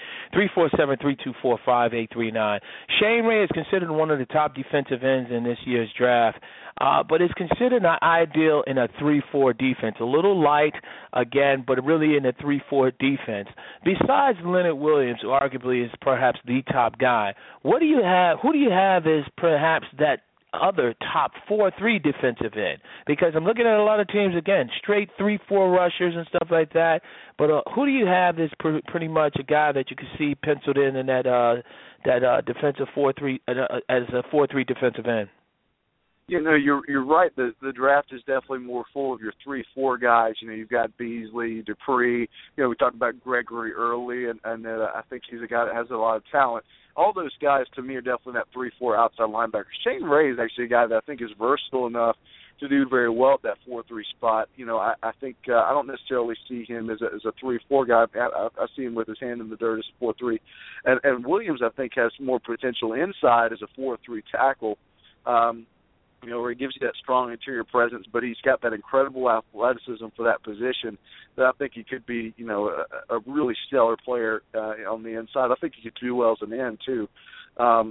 Speaker 3: 347-324-5839. Shane Ray is considered one of the top defensive ends in this year's draft, but is considered not ideal in a 3-4 defense. A little light, again, but really in a 3-4 defense. Besides Leonard Williams, who arguably is perhaps the top guy, what do you have? Who do you have as perhaps that other top 4-3 defensive end? Because I'm looking at a lot of teams, again, straight 3-4 rushers and stuff like that, but who do you have as pretty much a guy that you can see penciled in that defensive 4-3 as a 4-3 defensive end?
Speaker 5: You're right. The draft is definitely more full of your 3-4 guys. You've got Beasley, Dupree. We talked about Gregory early, and I think he's a guy that has a lot of talent. All those guys, to me, are definitely that 3-4 outside linebacker. Shane Ray is actually a guy that I think is versatile enough to do very well at that 4-3 spot. I think I don't necessarily see him as a 3-4 guy. I see him with his hand in the dirt as a 4-3. And Williams, I think, has more potential inside as a 4-3 tackle. Where he gives you that strong interior presence, but he's got that incredible athleticism for that position that I think he could be, a really stellar player on the inside. I think he could do well as an end too. I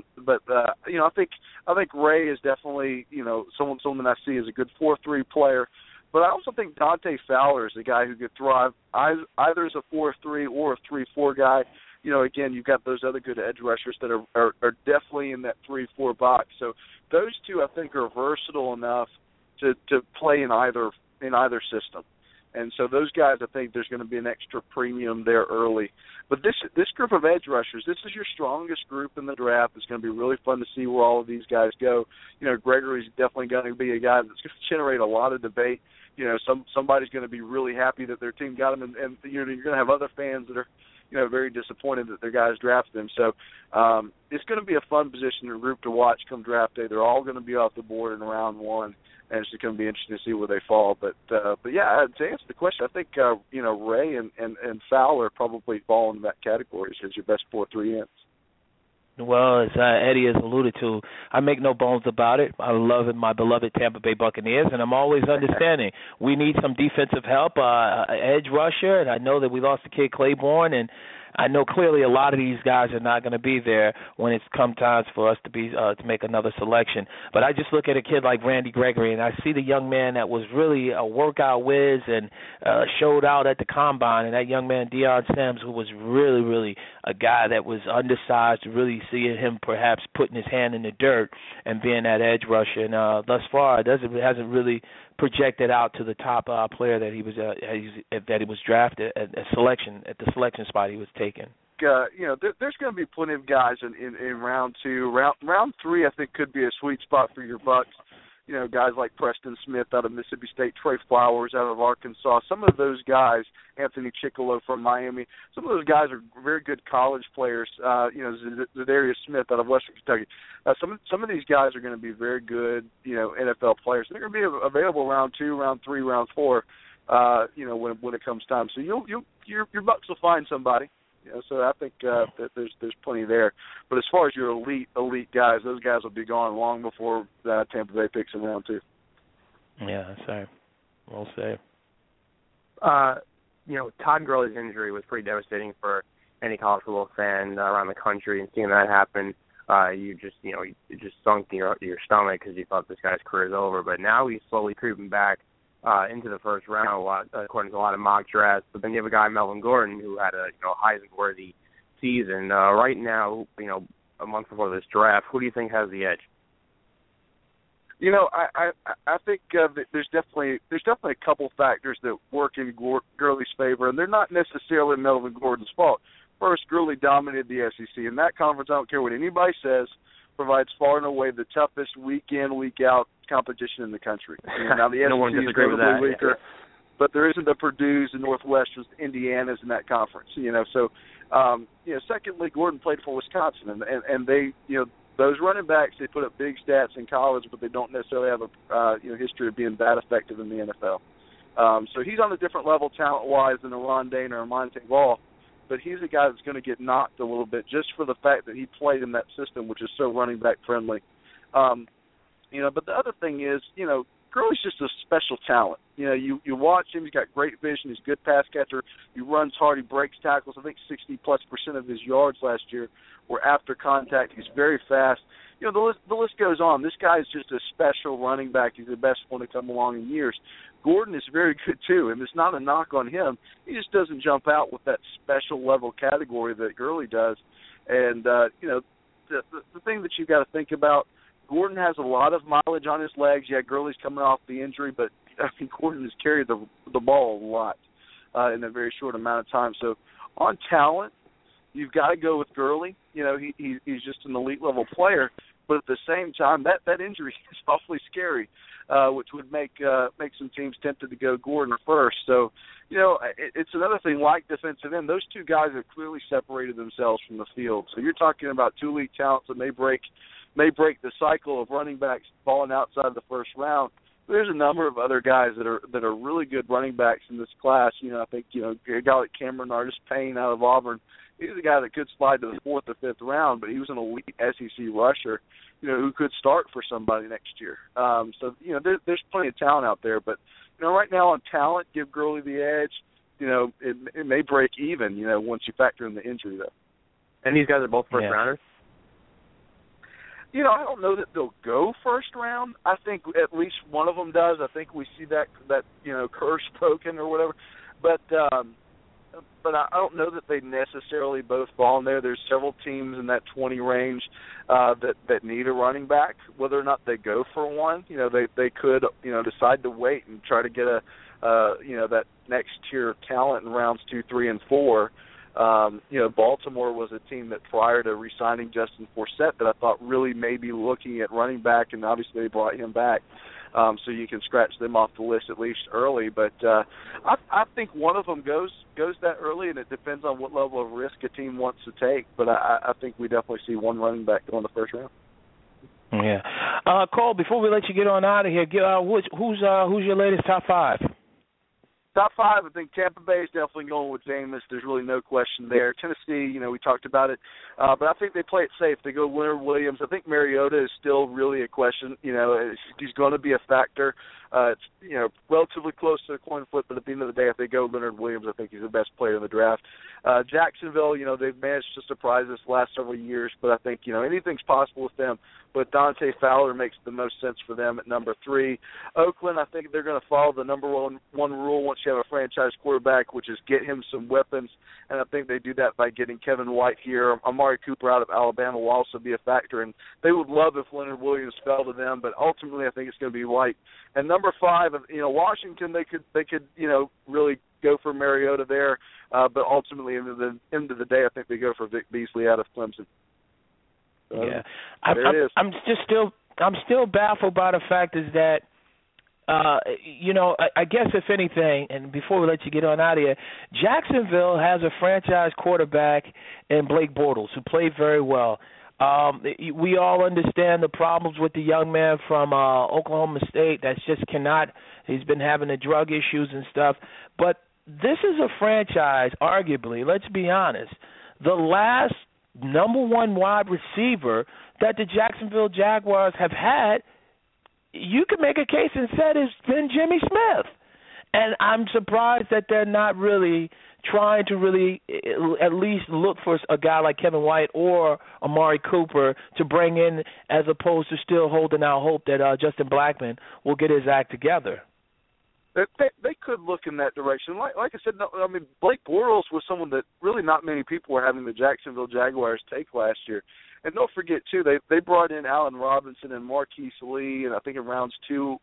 Speaker 5: think Ray is definitely, someone I see as a good 4-3 player. But I also think Dante Fowler is a guy who could thrive either as a 4-3 or a 3-4 guy. Again, you've got those other good edge rushers that are definitely in that 3-4 box. So those two, I think, are versatile enough to play in either system. And so those guys, I think there's going to be an extra premium there early. But this group of edge rushers, this is your strongest group in the draft. It's going to be really fun to see where all of these guys go. Gregory's definitely going to be a guy that's going to generate a lot of debate. Somebody's going to be really happy that their team got him, and you're going to have other fans that are very disappointed that their guys drafted him. So it's going to be a fun position and group to watch come draft day. They're all going to be off the board in round one, and it's going to be interesting to see where they fall. But yeah, to answer the question, I think Ray and Fowler probably fall into that category as your best 4-3 ends.
Speaker 3: Well, as Eddie has alluded to, I make no bones about it. I love my beloved Tampa Bay Buccaneers, and I'm always understanding we need some defensive help, edge rusher, and I know that we lost the kid Claiborne, and I know clearly a lot of these guys are not going to be there when it's come times for us to make another selection. But I just look at a kid like Randy Gregory, and I see the young man that was really a workout whiz and showed out at the combine, and that young man Deion Sims, who was really, really a guy that was undersized, to really see him perhaps putting his hand in the dirt and being that edge rusher. And thus far, it hasn't really projected out to the top player that he was drafted at the selection spot he was taken.
Speaker 5: There's going to be plenty of guys in round two. Round three, I think, could be a sweet spot for your Bucs. guys like Preston Smith out of Mississippi State, Trey Flowers out of Arkansas. Some of those guys, Anthony Chickalo from Miami, some of those guys are very good college players. Zadarius Smith out of Western Kentucky. Some of these guys are going to be very good, NFL players. They're going to be available round 2, round 3, round 4. When it comes time. So your Bucks will find somebody. So I think that there's plenty there. But as far as your elite guys, those guys will be gone long before Tampa Bay picks in round 2.
Speaker 3: Yeah, that's right. Well said.
Speaker 4: Todd Gurley's injury was pretty devastating for any college football fan around the country, and seeing that happen, it just sunk your stomach because you thought this guy's career is over. But now he's slowly creeping back into the first round, according to a lot of mock drafts. But then you have a guy, Melvin Gordon, who had a Heisman-worthy season. Right now, a month before this draft, who do you think has the edge?
Speaker 5: I think that there's definitely a couple factors that work in Gurley's favor, and they're not necessarily Melvin Gordon's fault. First, Gurley dominated the SEC. In that conference, I don't care what anybody says, provides far and away the toughest week in, week out competition in the country. Now the
Speaker 4: no one
Speaker 5: SEC is probably weaker, but there isn't the Purdue's, the Northwesterns, the Indianas in that conference. Secondly, Gordon played for Wisconsin, and they, those running backs, they put up big stats in college, but they don't necessarily have a history of being that effective in the NFL. So he's on a different level talent-wise than a Ron Dayne or a Monte Ball. But he's a guy that's going to get knocked a little bit just for the fact that he played in that system, which is so running back friendly. But the other thing is, Gurley's just a special talent. You watch him, he's got great vision, he's a good pass catcher, he runs hard, he breaks tackles. I think 60+% of his yards last year were after contact. He's very fast. The list goes on. This guy is just a special running back. He's the best one to come along in years. Gordon is very good, too, and it's not a knock on him. He just doesn't jump out with that special level category that Gurley does. And, the thing that you've got to think about, Gordon has a lot of mileage on his legs. Yeah, Gurley's coming off the injury, but Gordon has carried the ball a lot in a very short amount of time. So on talent, you've got to go with Gurley. He's just an elite level player. But at the same time, that injury is awfully scary, which would make some teams tempted to go Gordon first. So, it's another thing like defensive end. Those two guys have clearly separated themselves from the field. So you're talking about two elite talents that may break the cycle of running backs falling outside of the first round. There's a number of other guys that are really good running backs in this class. I think a guy like Cameron Artis-Payne out of Auburn. He's a guy that could slide to the 4th or 5th round, but he was an elite SEC rusher, who could start for somebody next year. There's plenty of talent out there. But, right now on talent, give Gurley the edge. It may break even, once you factor in the injury, though.
Speaker 4: And these guys are both first-rounders?
Speaker 5: I don't know that they'll go first round. I think at least one of them does. I think we see that curse broken or whatever. But I don't know that they necessarily both fall in there. There's several teams in that 20 range that need a running back. Whether or not they go for one, they could decide to wait and try to get that next tier of talent in rounds 2, 3, and 4. Baltimore was a team that prior to re-signing Justin Forsett that I thought really may be looking at running back, and obviously they brought him back. So you can scratch them off the list at least early. But I think one of them goes that early, and it depends on what level of risk a team wants to take. But I think we definitely see one running back go in the first round.
Speaker 3: Yeah. Cole, before we let you get on out of here, who's your latest top 5?
Speaker 5: Top 5, I think Tampa Bay is definitely going with Jameis. There's really no question there. Tennessee, we talked about it. But I think they play it safe. They go Leonard Williams. I think Mariota is still really a question. He's going to be a factor. It's, relatively close to a coin flip, but at the end of the day, if they go Leonard Williams, I think he's the best player in the draft. Jacksonville, they've managed to surprise us the last several years, but I think, anything's possible with them. But Dante Fowler makes the most sense for them at number 3. Oakland, I think they're going to follow the number one rule once you have a franchise quarterback, which is get him some weapons, and I think they do that by getting Kevin White here. Amari Cooper out of Alabama will also be a factor, and they would love if Leonard Williams fell to them, but ultimately I think it's going to be White. And number 5, Washington, they could really go for Mariota there, but ultimately at the end of the day, I think they go for Vic Beasley out of Clemson.
Speaker 3: Yeah, I'm just I'm still baffled by the fact is that, I guess if anything, and before we let you get on out of here, Jacksonville has a franchise quarterback in Blake Bortles who played very well. We all understand the problems with the young man from Oklahoma State that's just cannot. He's been having the drug issues and stuff. But this is a franchise, arguably, let's be honest, the last number one wide receiver that the Jacksonville Jaguars have had, you could make a case and said it's been Jimmy Smith. And I'm surprised that they're not really trying to really at least look for a guy like Kevin White or Amari Cooper to bring in, as opposed to still holding out hope that Justin Blackmon will get his act together.
Speaker 5: They could look in that direction. Like I said, Blake Bortles was someone that really not many people were having the Jacksonville Jaguars take last year. And don't forget, too, they brought in Allen Robinson and Marquise Lee, and I think in round two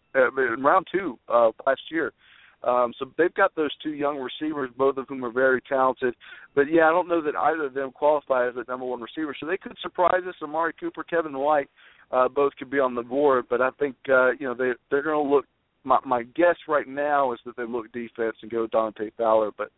Speaker 5: last year. So they've got those two young receivers, both of whom are very talented. But, yeah, I don't know that either of them qualify as the number one receiver. So they could surprise us. Amari Cooper, Kevin White, both could be on the board. But I think, they're going to look. My guess right now is that they look defense and go Dante Fowler. But,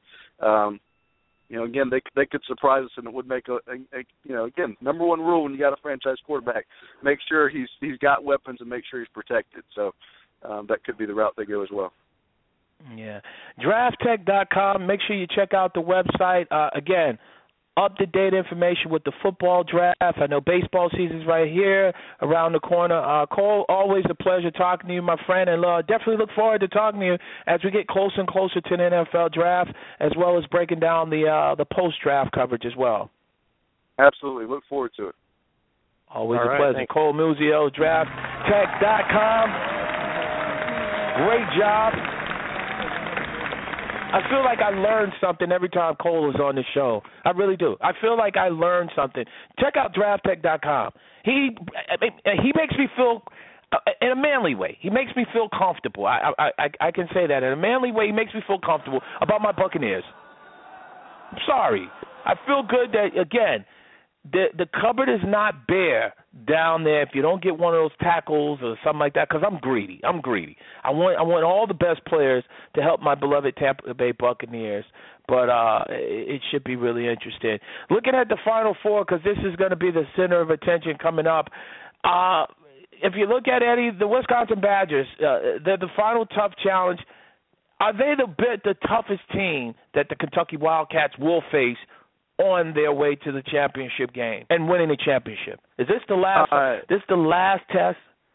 Speaker 5: again, they could surprise us, and it would make again, number one rule when you got a franchise quarterback, make sure he's got weapons and make sure he's protected. So that could be the route they go as well.
Speaker 3: Yeah. DraftTech.com. Make sure you check out the website. Again, up-to-date information with the football draft. I know baseball season's right here around the corner. Cole, always a pleasure talking to you, my friend, and definitely look forward to talking to you as we get closer and closer to the NFL draft, as well as breaking down the post-draft coverage as well.
Speaker 5: Absolutely. Look forward to it.
Speaker 3: Always a pleasure. Thanks. Cole Muzio, DraftTech.com. Great job. I feel like I learned something every time Cole is on the show. I really do. I feel like I learned something. Check out DraftTech.com. He makes me feel, in a manly way, he makes me feel comfortable. I can say that. In a manly way, he makes me feel comfortable about my Buccaneers. I'm sorry. I feel good that, again, the cupboard is not bare down there if you don't get one of those tackles or something like that, because I'm greedy. I want all the best players to help my beloved Tampa Bay Buccaneers, but it should be really interesting. Looking at the Final Four, because this is going to be the center of attention coming up, if you look at, Eddie, the Wisconsin Badgers, they're the final tough challenge. Are they the toughest team that the Kentucky Wildcats will face on their way to the championship game and winning the championship? Is this the last? This the last test?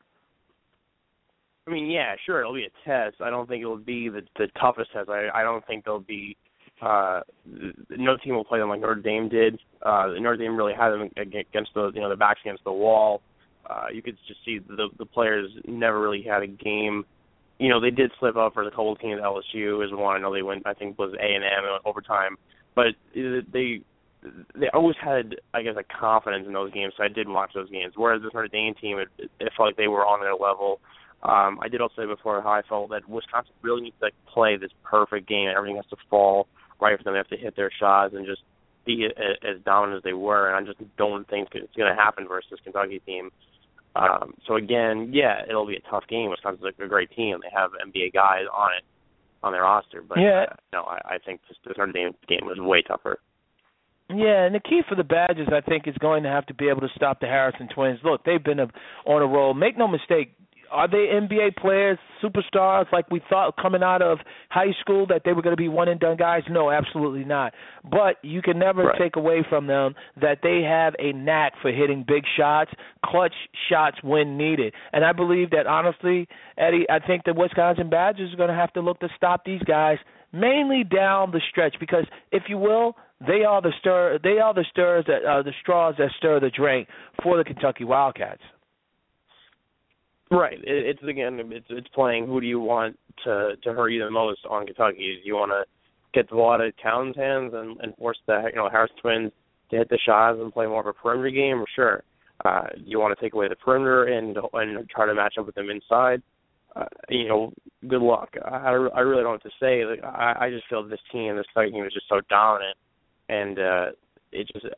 Speaker 4: I mean, yeah, sure, it'll be a test. I don't think it'll be the toughest test. I don't think there'll be. No team will play them like Notre Dame did. Notre Dame really had them against the backs against the wall. You could just see the players never really had a game. They did slip up for the couple teams. LSU is one. I know they went. I think it was A&M in overtime, but they always had, I guess, a confidence in those games, so I did watch those games. Whereas this Notre Dame team, it felt like they were on their level. I did also say before how I felt that Wisconsin really needs to play this perfect game. Everything has to fall right for them. They have to hit their shots and just be as dominant as they were, and I just don't think it's going to happen versus this Kentucky team. So, again, yeah, it'll be a tough game. Wisconsin's a great team. They have NBA guys on their roster. But, I think this Notre Dame game was way tougher.
Speaker 3: Yeah, and the key for the Badgers, I think, is going to have to be able to stop the Harrison twins. Look, they've been on a roll. Make no mistake, are they NBA players, superstars, like we thought coming out of high school that they were going to be one-and-done guys? No, absolutely not. But you can never take away from them that they have a knack for hitting big shots, clutch shots when needed. And I believe that, honestly, Eddie, I think the Wisconsin Badgers are going to have to look to stop these guys mainly down the stretch because, if you will, they are the straws that stir the drink for the Kentucky Wildcats.
Speaker 4: Right. It's playing who do you want to hurt you the most on Kentucky. Do you want to get the ball out of Towns' hands and force the Harrison twins to hit the shots and play more of a perimeter game? Sure. You want to take away the perimeter and try to match up with them inside? Good luck. I really don't have to say. I just feel this Kentucky team is just so dominant, and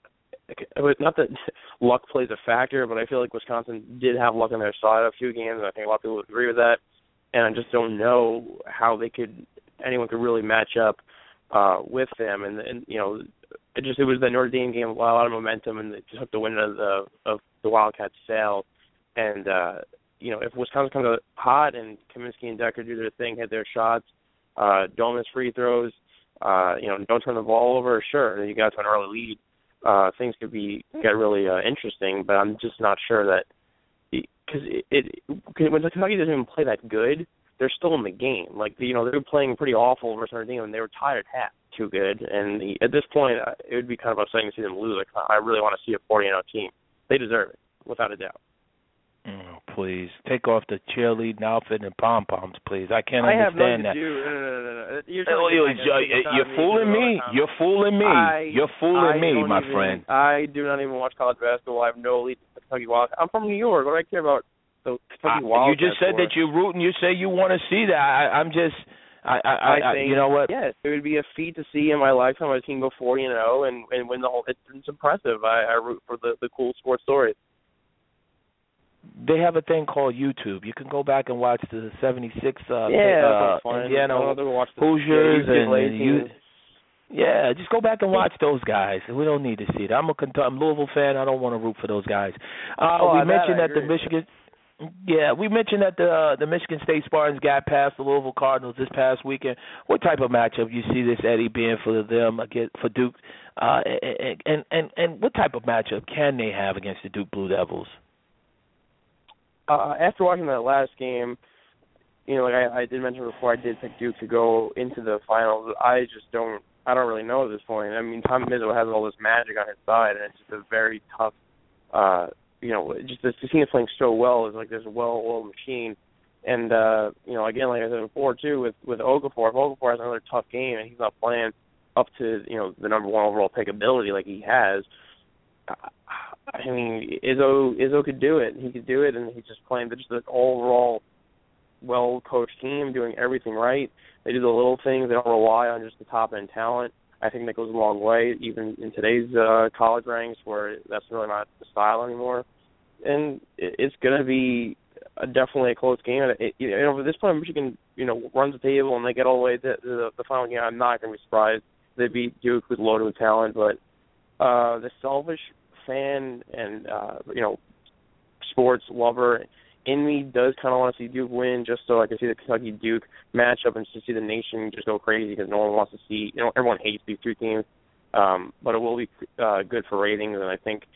Speaker 4: not that luck plays a factor, but I feel like Wisconsin did have luck on their side a few games, and I think a lot of people would agree with that. And I just don't know how anyone could really match up with them. And you know, it was the Notre Dame game, a lot of momentum, and it took the wind of the Wildcats' sail. And you know, if Wisconsin comes out hot and Kaminsky and Decker do their thing, hit their shots, don't miss free throws, you know, don't turn the ball over, sure, you got to an early lead. Things could get really interesting, but I'm just not sure that because when Kentucky doesn't even play that good, they're still in the game. Like, you know, they're playing pretty awful versus Notre Dame, and they were tied at half too good. And at this point, it would be kind of upsetting to see them lose. Like, I really want to see a 40-0 team. They deserve it, without a doubt.
Speaker 3: Oh, please take off the cheerleading outfit and pom poms, please. I can't understand that.
Speaker 4: No.
Speaker 3: You're fooling me. You're fooling me. You're fooling me, my friend.
Speaker 4: I do not even watch college basketball. I have no lead to Kentucky Wildcats. I'm from New York. What do I care about the Kentucky Wildcats?
Speaker 3: You just said that you're rooting. You say you want to see that. I'm just. I think, you know what?
Speaker 4: Yes, it would be a feat to see in my lifetime a team go 40-0 and win the whole. It's impressive. I root for the cool sports stories.
Speaker 3: They have a thing called YouTube. You can go back and watch the 76
Speaker 4: Indiana
Speaker 3: Hoosiers just go back and watch those guys. We don't need to see it. I'm a Louisville fan. I don't want to root for those guys. We mentioned that the Michigan State Spartans got past the Louisville Cardinals this past weekend. What type of matchup you see this, Eddie, being for them for Duke? And what type of matchup can they have against the Duke Blue Devils?
Speaker 4: After watching that last game, you know, like I did mention before, I did pick Duke to go into the finals. I don't really know at this point. I mean, Tom Izzo has all this magic on his side, and it's just a very tough, you know, just to see him playing so well is like this well-oiled machine. And, you know, again, like I said before, too, with Okafor, if Okafor has another tough game and he's not playing up to, you know, the number one overall pick ability like he has, I mean, Izzo could do it. He could do it, and he's just playing just an overall well-coached team, doing everything right. They do the little things. They don't rely on just the top-end talent. I think that goes a long way, even in today's college ranks, where that's really not the style anymore. And it's going to be definitely a close game. You know, at this point, Michigan, you know, runs the table and they get all the way to the final game. I'm not going to be surprised they beat Duke, who's loaded with talent, but the selfish fan and you know, sports lover in me does kind of want to see Duke win, just so I can see the Kentucky Duke matchup and to see the nation just go crazy because no one wants to see. You know, everyone hates these two teams, but it will be good for ratings, and I think.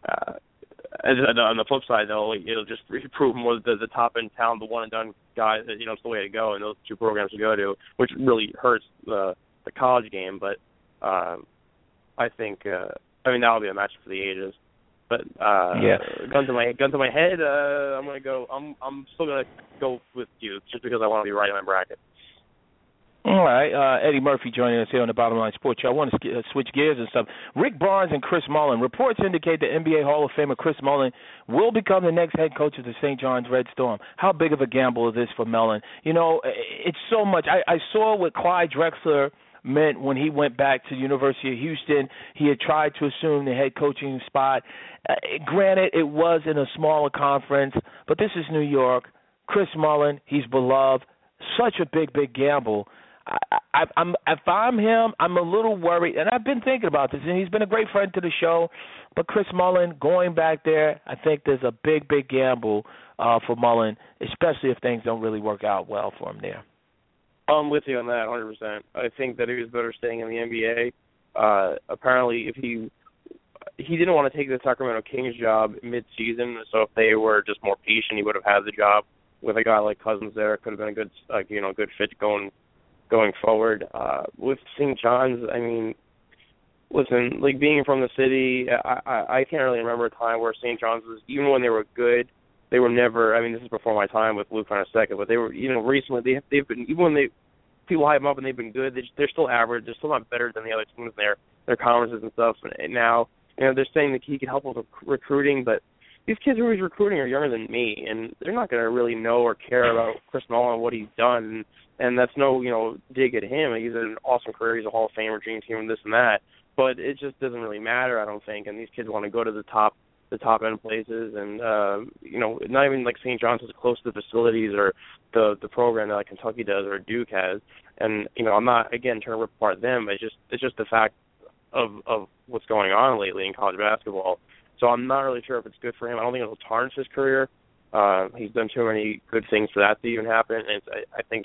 Speaker 4: On the flip side, though, it'll just prove more the top end talent, the one and done guys. You know, it's the way to go, and those two programs to go to, which really hurts the college game. But I think. I mean, that'll be a match for the ages. But gun to my head, I'm gonna go. I'm still gonna go with Duke just because I want to be right in my bracket.
Speaker 3: All right, Eddie Murphy joining us here on the Bottom Line Sports Show. I want to switch gears and stuff. Rick Barnes and Chris Mullin. Reports indicate the NBA Hall of Famer Chris Mullin will become the next head coach of the St. John's Red Storm. How big of a gamble is this for Mullin? You know, it's so much. I saw what Clyde Drexler meant when he went back to the University of Houston. He had tried to assume the head coaching spot. Granted, it was in a smaller conference, but this is New York. Chris Mullin, he's beloved. Such a big gamble. If I'm him, I'm a little worried, and I've been thinking about this, and he's been a great friend to the show, but Chris Mullin going back there, I think there's a big gamble for Mullin, especially if things don't really work out well for him there.
Speaker 4: I'm with you on that 100%. I think that he was better staying in the NBA. Apparently, if he didn't want to take the Sacramento Kings job mid-season, so if they were just more patient, he would have had the job with a guy like Cousins there. It could have been a good, good fit going forward. With St. John's, I mean, listen, like being from the city, I can't really remember a time where St. John's was, even when they were good, they were never, I mean, this is before my time with Luke on a second, but they were, recently, they've been, even when people hype them up and they've been good, they're still average. They're still not better than the other teams in their conferences and stuff. And now, they're saying that he can help with recruiting, but these kids who he's recruiting are younger than me, and they're not going to really know or care about Chris Mullin and what he's done. And that's no, dig at him. He's had an awesome career. He's a Hall of Famer, dream team, and this and that. but it just doesn't really matter, I don't think. And these kids want to go to the top end places, and not even like St. John's is close to the facilities or the program that like Kentucky does or Duke has. And I'm not again trying to rip apart them. It's just the fact of what's going on lately in college basketball. So I'm not really sure if it's good for him. I don't think it'll tarnish his career. He's done too many good things for that to even happen. And I think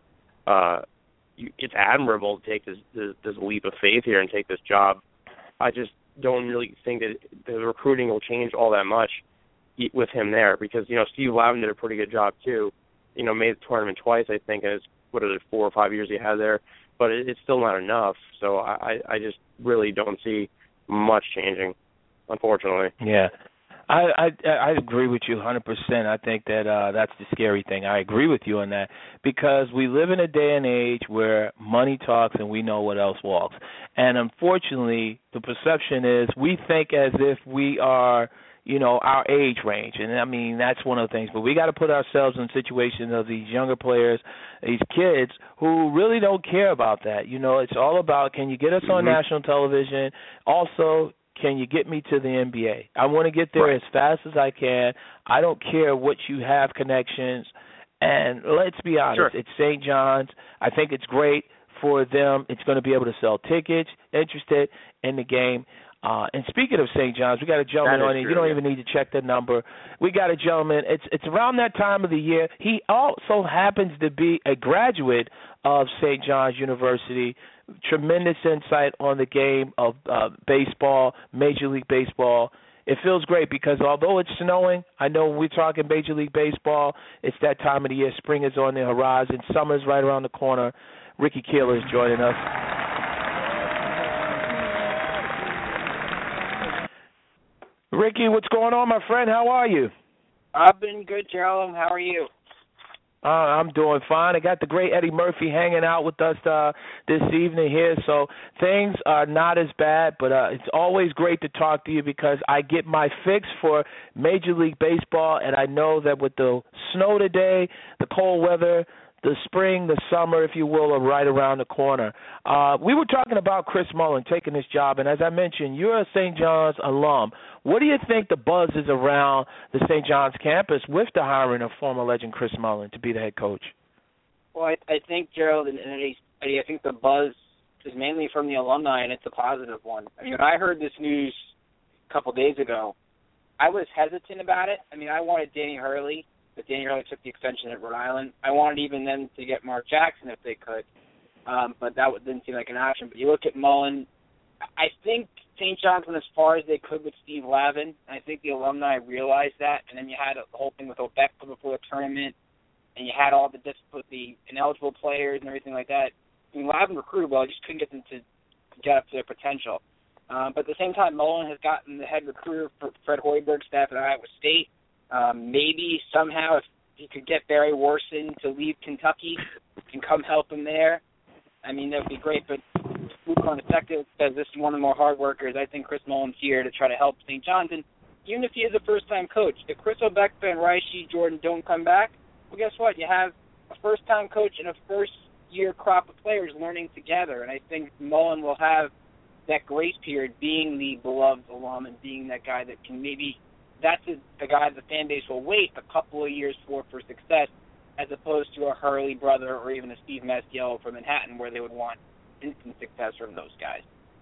Speaker 4: it's admirable to take this leap of faith here and take this job. I just don't really think that the recruiting will change all that much with him there, because Steve Lavin did a pretty good job too. Made the tournament twice, I think, as 4 or 5 years he had there, but it's still not enough. So I just really don't see much changing, unfortunately.
Speaker 3: Yeah. I agree with you 100%. I think that that's the scary thing. I agree with you on that, because we live in a day and age where money talks and we know what else walks. And unfortunately, the perception is we think as if we are, our age range. And, I mean, that's one of the things. But we got to put ourselves in situations of these younger players, these kids who really don't care about that. It's all about, can you get us on national television? Also, can you get me to the NBA? I want to get there as fast as I can. I don't care what you have connections. And let's be honest, It's St. John's. I think it's great for them. It's going to be able to sell tickets, interested in the game. And speaking of St. John's, we got a gentleman on here. You don't even need to check the number. We got a gentleman. It's around that time of the year. He also happens to be a graduate of St. John's University. Tremendous insight on the game of baseball, Major League Baseball. It feels great because although it's snowing, I know when we're talking Major League Baseball, it's that time of the year. Spring is on the horizon. Summer's right around the corner. Ricky Keeler is joining us. Ricky, what's going on, my friend? How are you?
Speaker 6: I've been good, Gerald. How are you?
Speaker 3: I'm doing fine. I got the great Eddie Murphy hanging out with us this evening here, so things are not as bad, but it's always great to talk to you because I get my fix for Major League Baseball, and I know that with the snow today, the cold weather, the spring, the summer, if you will, are right around the corner. We were talking about Chris Mullin taking this job, and as I mentioned, you're a St. John's alum. What do you think the buzz is around the St. John's campus with the hiring of former legend Chris Mullin to be the head coach?
Speaker 6: Well, I think, Gerald, and Eddie, I think the buzz is mainly from the alumni, and it's a positive one. I mean, when I heard this news a couple days ago, I was hesitant about it. I mean, I wanted Danny Hurley, but Danny Hurley took the extension at Rhode Island. I wanted even them to get Mark Jackson if they could, but that didn't seem like an option. But you look at Mullin, I think St. John's went as far as they could with Steve Lavin. I think the alumni realized that, and then you had the whole thing with Obeka before the tournament, and you had all the difficulty, ineligible players and everything like that. I mean, Lavin recruited well, just couldn't get them to get up to their potential. But at the same time, Mullin has gotten the head recruiter for Fred Hoiberg's staff at Iowa State. Maybe somehow if he could get Barry Warson to leave Kentucky and come help him there, I mean, that would be great. But Luke on the second says this is one of the more hard workers. I think Chris Mullin's here to try to help St. John's. And even if he is a first-time coach, if Chris Obeka and Rishi Jordan don't come back, well, guess what? You have a first-time coach and a first-year crop of players learning together. And I think Mullin will have that grace period being the beloved alum and being that guy that can maybe – that's the guy the fan base will wait a couple of years for success, as opposed to a Hurley brother or even a Steve Mestiello from Manhattan where they would want instant success from those guys.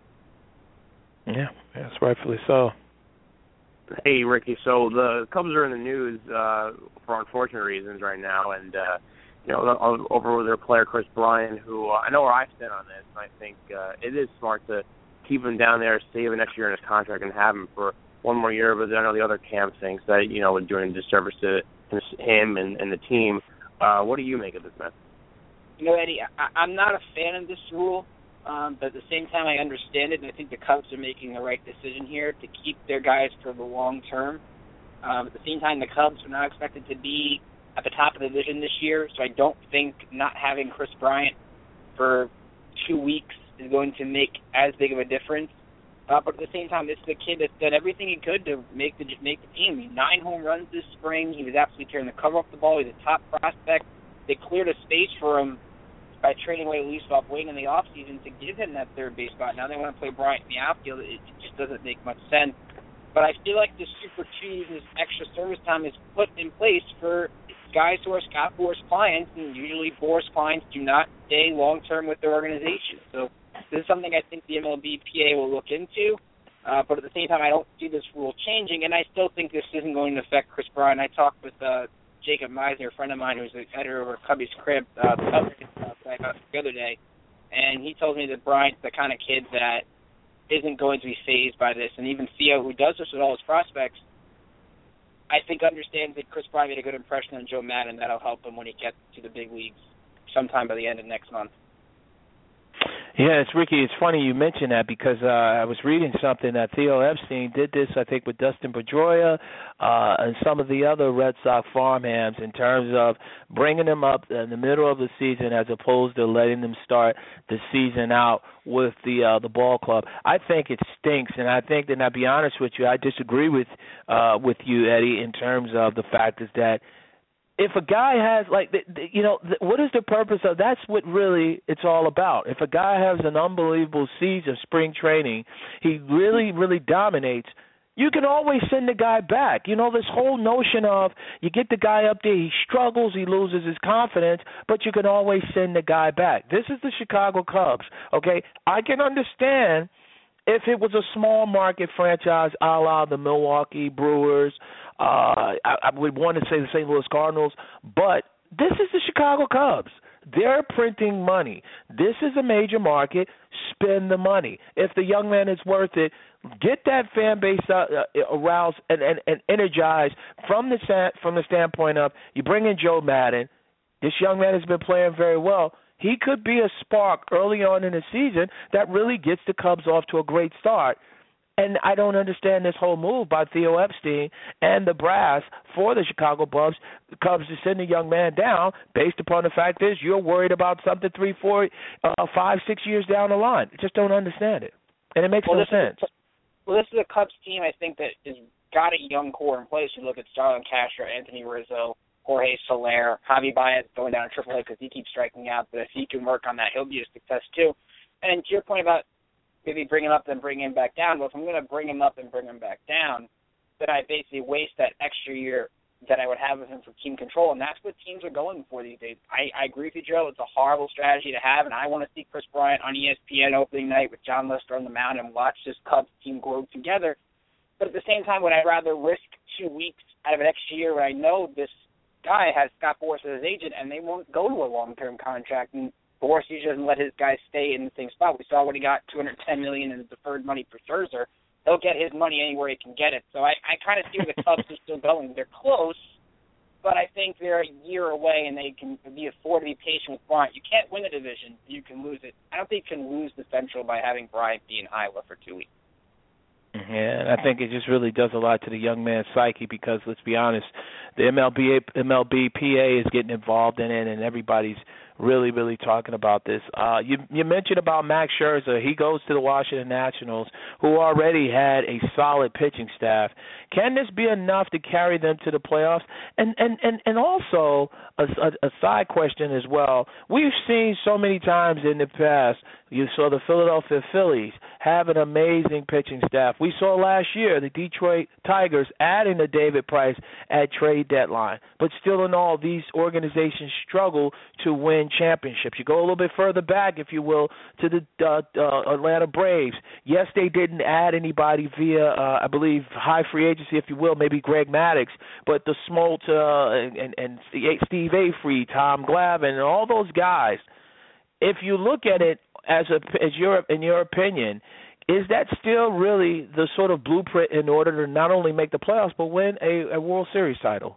Speaker 3: Yeah, that's rightfully so.
Speaker 4: Hey, Ricky, so the Cubs are in the news for unfortunate reasons right now, and over their player Chris Bryant, who I know where I stand on this, and I think it is smart to keep him down there, save an extra year in his contract, and have him for one more year. But I know the other camp thinks that would do a disservice to him and the team. What do you make of this, man?
Speaker 6: Eddie, I'm not a fan of this rule, but at the same time I understand it, and I think the Cubs are making the right decision here to keep their guys for the long term. At the same time, the Cubs are not expected to be at the top of the division this year, so I don't think not having Chris Bryant for 2 weeks is going to make as big of a difference. But at the same time, this is a kid that's done everything he could to make the team. I mean, 9 home runs this spring. He was absolutely tearing the cover off the ball. He's a top prospect. They cleared a space for him by trading away Leasoff Wing in the offseason to give him that third base spot. Now they want to play Bryant in the outfield. It just doesn't make much sense. But I feel like this Super 2, this extra service time, is put in place for guys who are Scott Boras clients, and usually Boras clients do not stay long-term with their organization. So this is something I think the MLB-PA will look into. But at the same time, I don't see this rule changing, and I still think this isn't going to affect Kris Bryant. I talked with Jacob Meisner, a friend of mine who's the editor over Cubby's Crib, the other day, and he told me that Bryant's the kind of kid that isn't going to be fazed by this. And even Theo, who does this with all his prospects, I think understands that Kris Bryant made a good impression on Joe Maddon. That'll help him when he gets to the big leagues sometime by the end of next month.
Speaker 3: Yeah, it's Ricky. It's funny you mentioned that because I was reading something that Theo Epstein did this, I think, with Dustin Pedroia and some of the other Red Sox farmhands in terms of bringing them up in the middle of the season as opposed to letting them start the season out with the ball club. I think it stinks, and I think that, I'll be honest with you, I disagree with you, Eddie, in terms of the fact is that if a guy has, what is the purpose of, that's what really it's all about. If a guy has an unbelievable season of spring training, he really, really dominates, you can always send the guy back. This whole notion of you get the guy up there, he struggles, he loses his confidence, but you can always send the guy back. This is the Chicago Cubs, okay? I can understand if it was a small market franchise a la the Milwaukee Brewers, I would want to say the St. Louis Cardinals, but this is the Chicago Cubs. They're printing money. This is a major market. Spend the money. If the young man is worth it, get that fan base aroused and energized from the standpoint of you bring in Joe Maddon. This young man has been playing very well. He could be a spark early on in the season that really gets the Cubs off to a great start. And I don't understand this whole move by Theo Epstein and the brass for the Chicago Cubs to send a young man down based upon the fact is you're worried about something 3, 4, 5, 6 years down the line. I just don't understand it. And it makes no sense.
Speaker 6: This is a Cubs team, I think, that has got a young core in place. You look at Starlin Castro, Anthony Rizzo, Jorge Soler, Javi Baez going down to AAA because he keeps striking out. But if he can work on that, he'll be a success too. And to your point about maybe bring him up and bring him back down, well, if I'm going to bring him up and bring him back down, then I basically waste that extra year that I would have with him for team control, and that's what teams are going for these days. I agree with you, Joe. It's a horrible strategy to have, and I want to see Kris Bryant on ESPN opening night with John Lester on the mound and watch this Cubs team grow together. But at the same time, would I rather risk 2 weeks out of an extra year when I know this guy has Scott Boras as his agent and they won't go to a long-term contract, and Boras usually doesn't let his guys stay in the same spot. We saw when he got $210 million in deferred money for Scherzer. He'll get his money anywhere he can get it. So I kind of see where the Cubs are still going. They're close, but I think they're a year away, and they can afford to be patient with Bryant. You can't win a division. You can lose it. I don't think you can lose the Central by having Bryant be in Iowa for 2 weeks.
Speaker 3: Yeah, and I think it just really does a lot to the young man's psyche because, let's be honest, the MLB-PA is getting involved in it, and everybody's really, really talking about this. You mentioned about Max Scherzer. He goes to the Washington Nationals, who already had a solid pitching staff. Can this be enough to carry them to the playoffs? And also a side question as well. We've seen so many times in the past, you saw the Philadelphia Phillies have an amazing pitching staff. We saw last year the Detroit Tigers adding to David Price at trade deadline. But still in all, these organizations struggle to win championships. You go a little bit further back, if you will, to the Atlanta Braves. Yes, they didn't add anybody via, I believe, high free agency, if you will, maybe Greg Maddux, but the Smoltz and Steve Avery, Tom Glavine, and all those guys, if you look at it in your opinion, is that still really the sort of blueprint in order to not only make the playoffs but win a World Series title?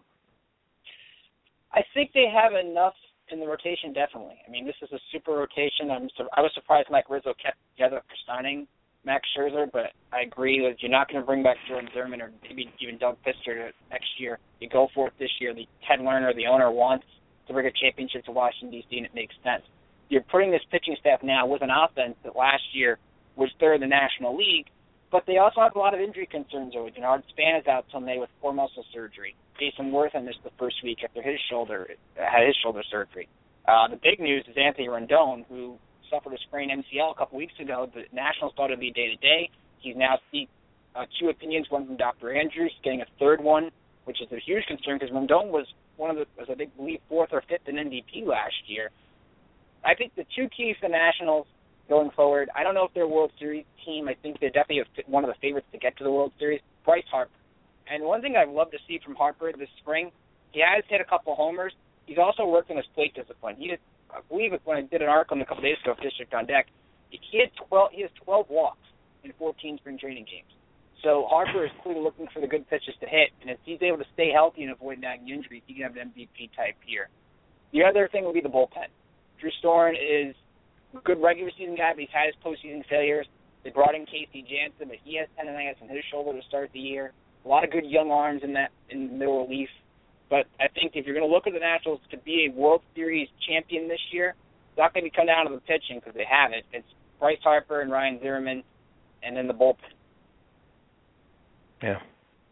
Speaker 6: I think they have enough in the rotation, definitely. I mean, this is a super rotation. I was surprised Mike Rizzo kept together for signing Max Scherzer, but I agree that you're not going to bring back Jordan Zimmerman or maybe even Doug Fister next year. You go for it this year. Ted Lerner, the owner, wants to bring a championship to Washington, D.C., and it makes sense. You're putting this pitching staff now with an offense that last year was third in the National League, but they also have a lot of injury concerns over it. Denard Span is out till May with 4 muscle surgery. Jason Worthen missed the first week after had his shoulder surgery. The big news is Anthony Rendon, who suffered a sprained MCL a couple weeks ago. The Nationals thought it would be day-to-day. He's now seek two opinions, one from Dr. Andrews, getting a third one, which is a huge concern because Rendon was I believe, fourth or fifth in MVP last year. I think the two keys for the Nationals going forward, I don't know if they're a World Series team. I think they're definitely one of the favorites to get to the World Series, Bryce Harper. And one thing I'd love to see from Harper this spring, he has hit a couple homers. He's also worked on his plate discipline. I believe when I did an article a couple days ago for District on Deck, he has 12 walks in 14 spring training games. So Harper is clearly looking for the good pitches to hit, and if he's able to stay healthy and avoid nagging injuries, he can have an MVP-type year. The other thing would be the bullpen. Drew Storen is a good regular season guy, but he's had his postseason failures. They brought in Casey Janssen, but he has tendonitis in his shoulder to start the year. A lot of good young arms in middle relief. But I think if you're going to look at the Nationals to be a World Series champion this year, it's not going to come down to the pitching because they have it. It's Bryce Harper and Ryan Zimmerman, and then the bullpen.
Speaker 3: Yeah.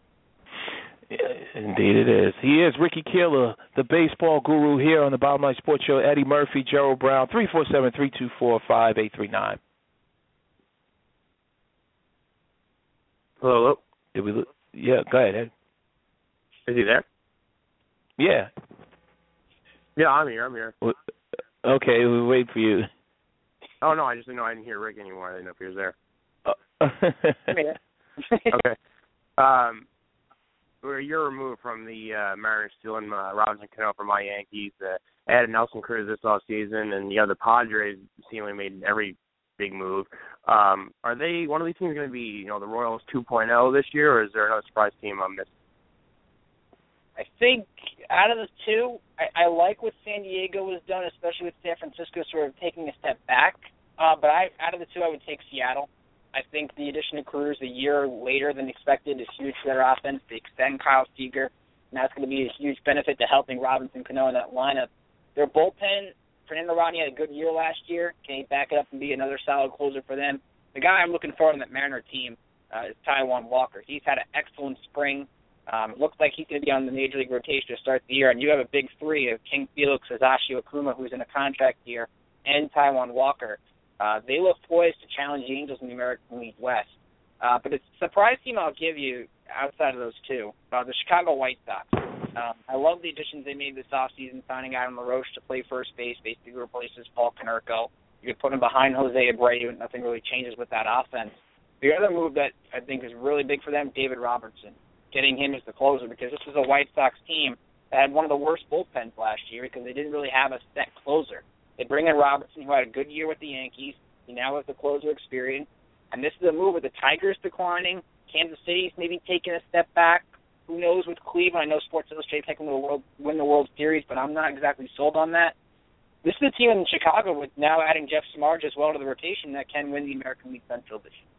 Speaker 3: Indeed it is. He is Ricky Keeler, the baseball guru here on the Bottom Line Sports Show. Eddie Murphy, Gerald Brown, 347-324-5839.
Speaker 4: Hello.
Speaker 3: Yeah, go ahead, Ed.
Speaker 4: Is he there?
Speaker 3: Yeah.
Speaker 4: Yeah, I'm here.
Speaker 3: Okay, we'll wait for you.
Speaker 4: Oh, no, I just didn't know I didn't hear Rick anymore. I didn't know if he was there. Okay. We're a year removed from the Mariners stealing Robinson Cano from my Yankees. Added Nelson Cruz this offseason, and the Padres seemingly made every big move. Are they one of these teams going to be, the Royals 2.0 this year, or is there another surprise team on this?
Speaker 6: I think out of the two, I like what San Diego has done, especially with San Francisco sort of taking a step back. But out of the two, I would take Seattle. I think the addition of Cruz a year later than expected is huge for their offense. They extend Kyle Seager, and that's going to be a huge benefit to helping Robinson Cano in that lineup. Their bullpen, Fernando Rodney had a good year last year. Can he back it up and be another solid closer for them? The guy I'm looking for on that Mariner team is Taijuan Walker. He's had an excellent spring. It looks like he's going to be on the Major League rotation to start the year, and you have a big three of King Felix, Satoshi Akuma, who's in a contract year, and Taijuan Walker. They look poised to challenge the Angels in the American League West. But it's a surprise team I'll give you outside of those two, the Chicago White Sox. I love the additions they made this offseason, signing Adam LaRoche to play first base, basically replaces Paul Konerko. You could put him behind Jose Abreu, and nothing really changes with that offense. The other move that I think is really big for them, David Robertson, getting him as the closer, because this was a White Sox team that had one of the worst bullpens last year because they didn't really have a set closer. They bring in Robertson, who had a good year with the Yankees. He now has the closer experience. And this is a move with the Tigers declining. Kansas City's maybe taking a step back. Who knows with Cleveland? I know Sports Illustrated picking them to win the World Series, but I'm not exactly sold on that. This is a team in Chicago with now adding Jeff Samardzija as well to the rotation that can win the American League Central this year.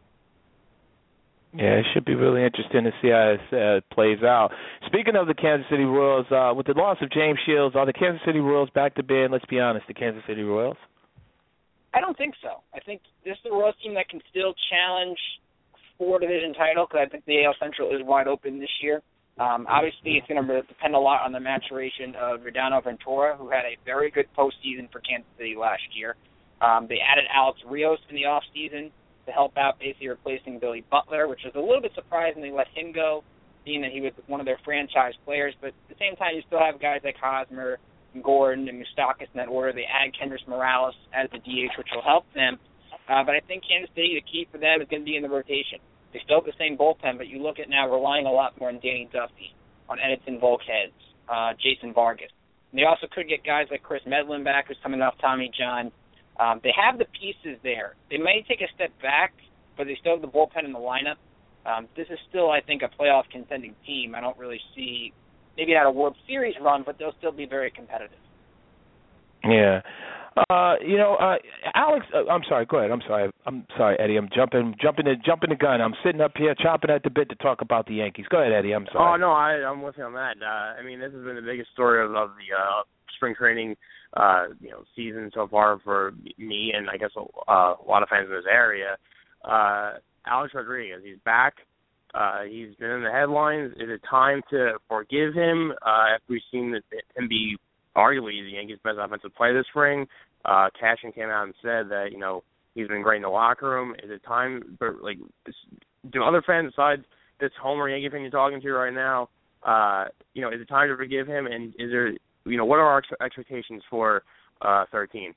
Speaker 3: Yeah, it should be really interesting to see how this plays out. Speaking of the Kansas City Royals, with the loss of James Shields, are the Kansas City Royals back to being, let's be honest, the Kansas City Royals?
Speaker 6: I don't think so. I think this is a Royals team that can still challenge for division title because I think the AL Central is wide open this year. Obviously, it's going to depend a lot on the maturation of Yordano Ventura, who had a very good postseason for Kansas City last year. They added Alex Rios in the offseason to help out, basically replacing Billy Butler, which was a little bit surprising they let him go, being that he was one of their franchise players. But at the same time, you still have guys like Hosmer and Gordon and Moustakas in that order. They add Kendrys Morales as the DH, which will help them. But I think Kansas City, the key for them is going to be in the rotation. They still have the same bullpen, but you look at now relying a lot more on Danny Duffy, on Edinson Volquez, Jason Vargas. And they also could get guys like Chris Medlin back, who's coming off Tommy John. They have the pieces there. They may take a step back, but they still have the bullpen in the lineup. This is still, I think, a playoff contending team. I don't really see, maybe not a World Series run, but they'll still be very competitive.
Speaker 3: Yeah. Alex, I'm sorry, go ahead. I'm sorry, Eddie. I'm jumping the gun. I'm sitting up here chomping at the bit to talk about the Yankees. Go ahead, Eddie. I'm sorry.
Speaker 4: Oh, no, I'm with you on that. This has been the biggest story of the spring training season so far for me and I guess a lot of fans in this area. Alex Rodriguez, he's back. He's been in the headlines. Is it time to forgive him? We've seen him be arguably the Yankees' best offensive player this spring. Cashman came out and said that, he's been great in the locker room. Is it time, do other fans besides this homer Yankee fan you're talking to right now, is it time to forgive him? And is there, what are our expectations for 13?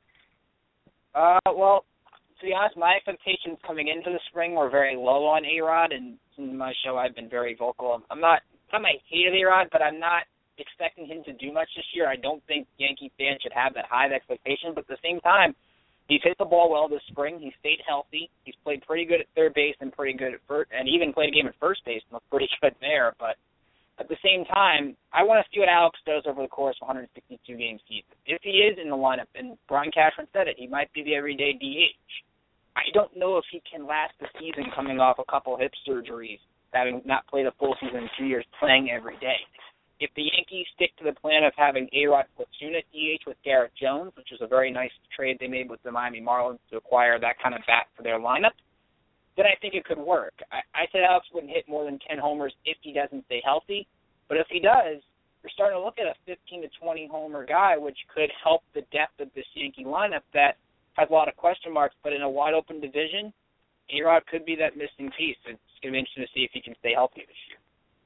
Speaker 6: Well, to be honest, my expectations coming into the spring were very low on A-Rod, and in my show I've been very vocal. I'm not a hate of A-Rod, but I'm not expecting him to do much this year. I don't think Yankee fans should have that high of expectation, but at the same time, he's hit the ball well this spring. He stayed healthy. He's played pretty good at third base and pretty good at first, and even played a game at first base and looked pretty good there. But at the same time, I want to see what Alex does over the course of 162-game season. If he is in the lineup, and Brian Cashman said it, he might be the everyday DH. I don't know if he can last the season coming off a couple hip surgeries, having not played a full season in 2 years, playing every day. If the Yankees stick to the plan of having A-Rod platoon at DH with Garrett Jones, which was a very nice trade they made with the Miami Marlins to acquire that kind of bat for their lineup, then I think it could work. I said Alex wouldn't hit more than 10 homers if he doesn't stay healthy, but if he does, you're starting to look at a 15 to 20 homer guy, which could help the depth of this Yankee lineup that has a lot of question marks, but in a wide-open division, A-Rod could be that missing piece. It's going to be interesting to see if he can stay healthy this year.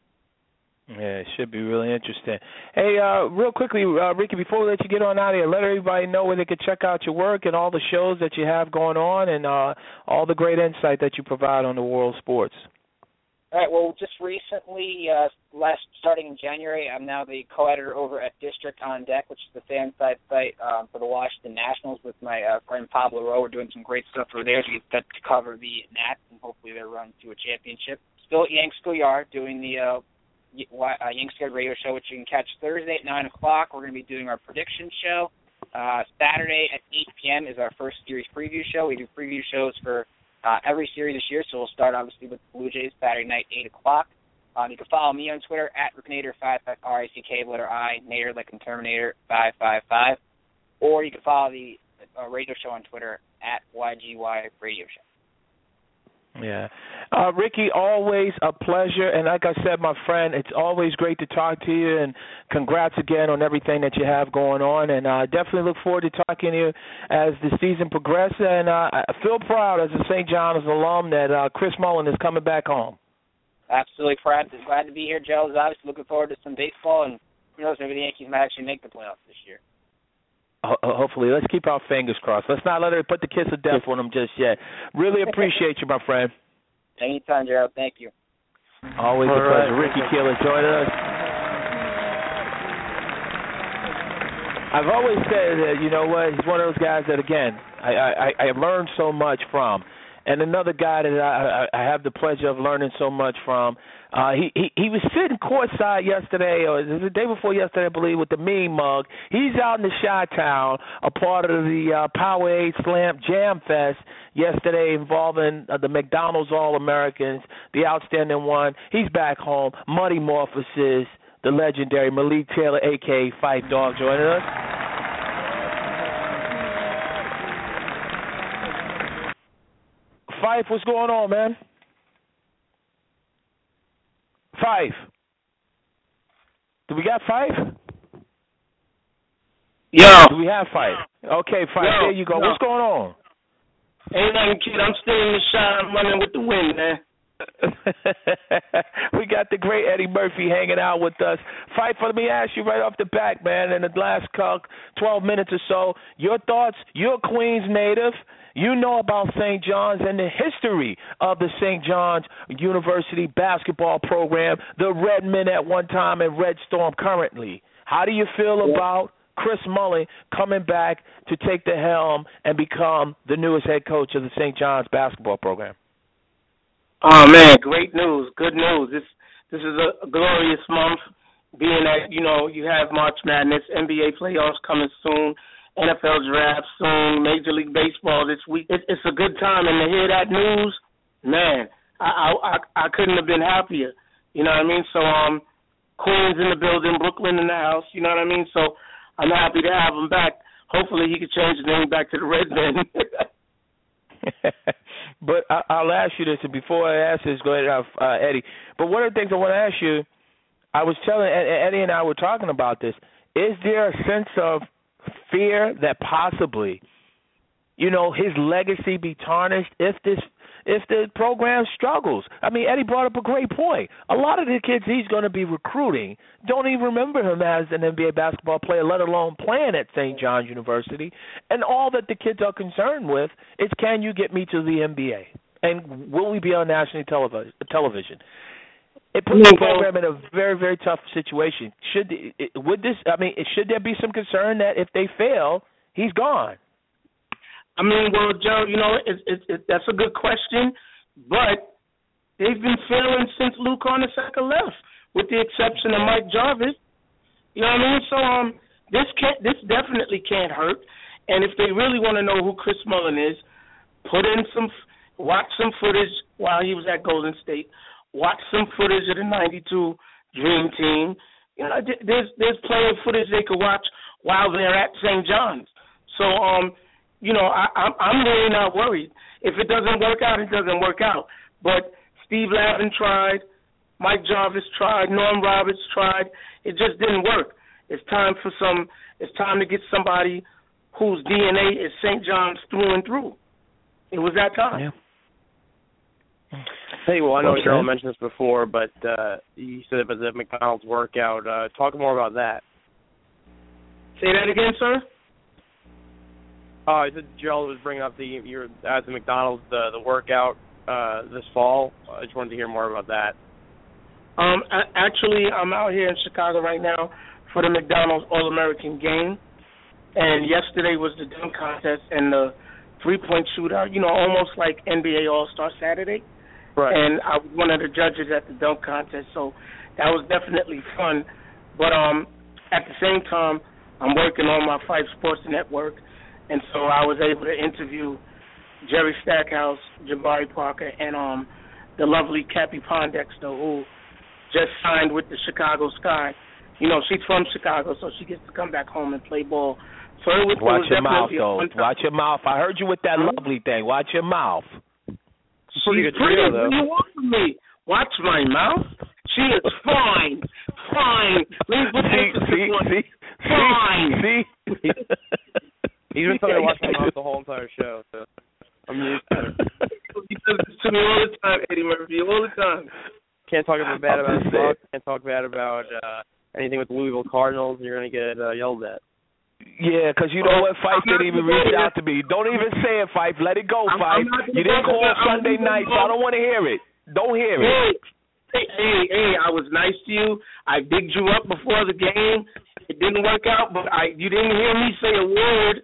Speaker 3: Yeah, it should be really interesting. Hey, real quickly, Ricky, before we let you get on out of here, let everybody know where they can check out your work and all the shows that you have going on and all the great insight that you provide on the world of sports.
Speaker 6: All right, well, just recently, starting in January, I'm now the co-editor over at District on Deck, which is the fan site for the Washington Nationals with my friend Pablo Rowe. We're doing some great stuff over there to cover the Nats and hopefully their run to a championship. Still at Yanks Schoolyard doing the Yanks Schoolyard radio show, which you can catch Thursday at 9 o'clock. We're going to be doing our prediction show. Saturday at 8 p.m. is our first series preview show. We do preview shows for every series this year, so we'll start obviously with the Blue Jays Saturday night, 8 o'clock. You can follow me on Twitter at Ricknator55, R-I-C-K, letter I, Nader, like in Terminator, 555. Or you can follow the radio show on Twitter at YGY Radio Show.
Speaker 3: Yeah. Ricky, always a pleasure. And like I said, my friend, it's always great to talk to you. And congrats again on everything that you have going on. And I definitely look forward to talking to you as the season progresses. And I feel proud as a St. John's alum that Chris Mullin is coming back home.
Speaker 6: Absolutely proud. Glad to be here, Joe. Obviously looking forward to some baseball. And who knows, maybe the Yankees might actually make the playoffs this year.
Speaker 3: Hopefully. Let's keep our fingers crossed. Let's not let her put the kiss of death on them just yet. Really appreciate you, my friend.
Speaker 6: Anytime, Gerald. Thank you.
Speaker 3: Always a pleasure. Ricky Keeler joining us. I've always said that, you know what, he's one of those guys that, again, I learned so much from. And another guy that I have the pleasure of learning so much from, he was sitting courtside yesterday, or it was the day before yesterday, I believe, with the Mean Mug. He's out in the Chi-Town, a part of the Powerade Slam Jam Fest yesterday involving the McDonald's All-Americans, the outstanding one. He's back home. Muddy Morphosis, the legendary Malik Taylor, a.k.a. Fight Dog, joining us. Fife, what's going on, man? Fife. Do we got Fife?
Speaker 7: Yo.
Speaker 3: Do we have Fife? Okay, Fife, there you go. What's going on?
Speaker 7: Ain't nothing, kid. I'm staying in the shot. I'm running with the wind, man.
Speaker 3: We got the great Eddie Murphy hanging out with us. Fife, let me ask you right off the bat, man, in the last 12 minutes or so, your thoughts. You're a Queens native. You know about St. John's and the history of the St. John's University basketball program, the Redmen at one time and Red Storm currently. How do you feel about Chris Mullin coming back to take the helm and become the newest head coach of the St. John's basketball program?
Speaker 7: Oh, man, great news, good news. This is a glorious month, being that, you know, you have March Madness, NBA playoffs coming soon, NFL draft soon, Major League Baseball this week. It's a good time, and to hear that news, man, I couldn't have been happier. You know what I mean? So, Queens in the building, Brooklyn in the house. You know what I mean? So, I'm happy to have him back. Hopefully, he can change his name back to the Redmen.
Speaker 3: But I'll ask you this, and before I ask this, go ahead, Eddie. But one of the things I want to ask you, I was telling Eddie and I were talking about this. is there a sense of fear that possibly, his legacy be tarnished if the program struggles? I mean, Eddie brought up a great point. A lot of the kids he's going to be recruiting don't even remember him as an NBA basketball player, let alone playing at St. John's University. And all that the kids are concerned with is, can you get me to the NBA? And will we be on national television? It puts the program in a very, very tough situation. Should there be some concern that if they fail, he's gone?
Speaker 7: I mean, well, Joe, that's a good question, but they've been failing since Luke Hornacek left, with the exception of Mike Jarvis. You know what I mean? So this definitely can't hurt. And if they really want to know who Chris Mullin is, watch some footage while he was at Golden State. Watch some footage of the '92 Dream Team. There's plenty of footage they could watch while they're at St. John's. So I'm really not worried. If it doesn't work out, it doesn't work out. But Steve Lavin tried, Mike Jarvis tried, Norm Roberts tried. It just didn't work. It's time to get somebody whose DNA is St. John's through and through. It was that time.
Speaker 3: Yeah.
Speaker 4: Hey, well, I know Cheryl mentioned this before, but you said it was a McDonald's workout. Talk more about that.
Speaker 7: Say that again, sir?
Speaker 4: I said Gerald was bringing up you're at the McDonald's the workout this fall. I just wanted to hear more about that.
Speaker 7: Actually, I'm out here in Chicago right now for the McDonald's All-American game, and yesterday was the dunk contest and the three-point shootout. Almost like NBA All-Star Saturday.
Speaker 4: Right.
Speaker 7: And I was one of the judges at the dunk contest, so that was definitely fun. But at the same time, I'm working on my Fife Sports Network. And so I was able to interview Jerry Stackhouse, Jabari Parker, and the lovely Cappy Pondexter, who just signed with the Chicago Sky. She's from Chicago, so she gets to come back home and play ball. So
Speaker 3: Watch your mouth, though. Watch your mouth. I heard you with that lovely thing. Watch your mouth.
Speaker 7: She's pretty. What do you want from me? Watch my mouth. She is fine. Fine. Fine.
Speaker 3: See?
Speaker 4: He's been telling me to watch my mouth the whole entire show, so I'm used to it.
Speaker 7: He does this to me all the time, Eddie Murphy, all the time.
Speaker 4: Can't talk bad about the Bucks. Can't talk bad about anything with the Louisville Cardinals. You're going to get yelled at.
Speaker 3: Yeah, because you know what, Fife didn't even reach out to me. Don't even say it, Fife. Let it go, Fife. You didn't call Sunday night, so I don't want to hear it. Don't hear it.
Speaker 7: Hey, I was nice to you. I bigged you up before the game. It didn't work out, but you didn't hear me say a word.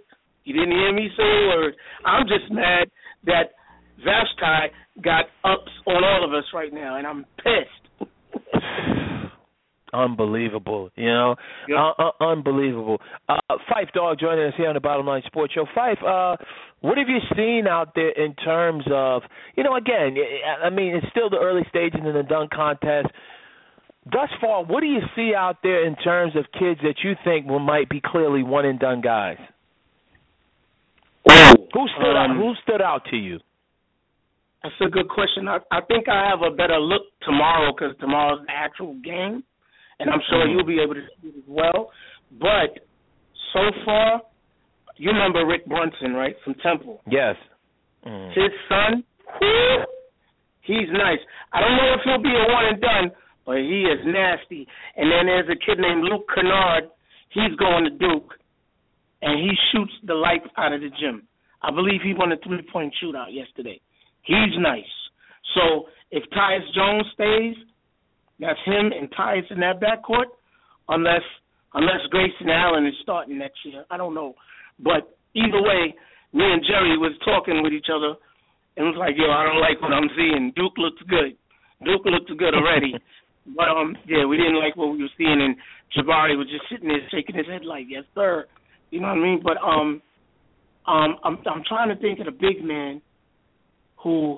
Speaker 7: I'm just mad that Vashti got ups on all of us right now, and I'm pissed.
Speaker 3: Unbelievable,
Speaker 7: Yep.
Speaker 3: Unbelievable. Fife Dog joining us here on the Bottom Line Sports Show. Fife, what have you seen out there in terms of, again, I mean, it's still the early stages in the dunk contest. Thus far, what do you see out there in terms of kids that you think might be clearly one-and-done guys? Who stood out to you?
Speaker 7: That's a good question. I think I have a better look tomorrow because tomorrow's the actual game, and I'm sure you'll be able to see it as well. But so far, you remember Rick Brunson, right, from Temple?
Speaker 3: Yes.
Speaker 7: His son, he's nice. I don't know if he'll be a one-and-done, but he is nasty. And then there's a kid named Luke Kennard. He's going to Duke, and he shoots the life out of the gym. I believe he won a three-point shootout yesterday. He's nice. So if Tyus Jones stays, that's him and Tyus in that backcourt, unless Grayson Allen is starting next year. I don't know. But either way, me and Jerry was talking with each other and was like, I don't like what I'm seeing. Duke looks good. Duke looked good already. But, we didn't like what we were seeing, and Jabari was just sitting there shaking his head like, yes, sir. You know what I mean? But I'm trying to think of the big man who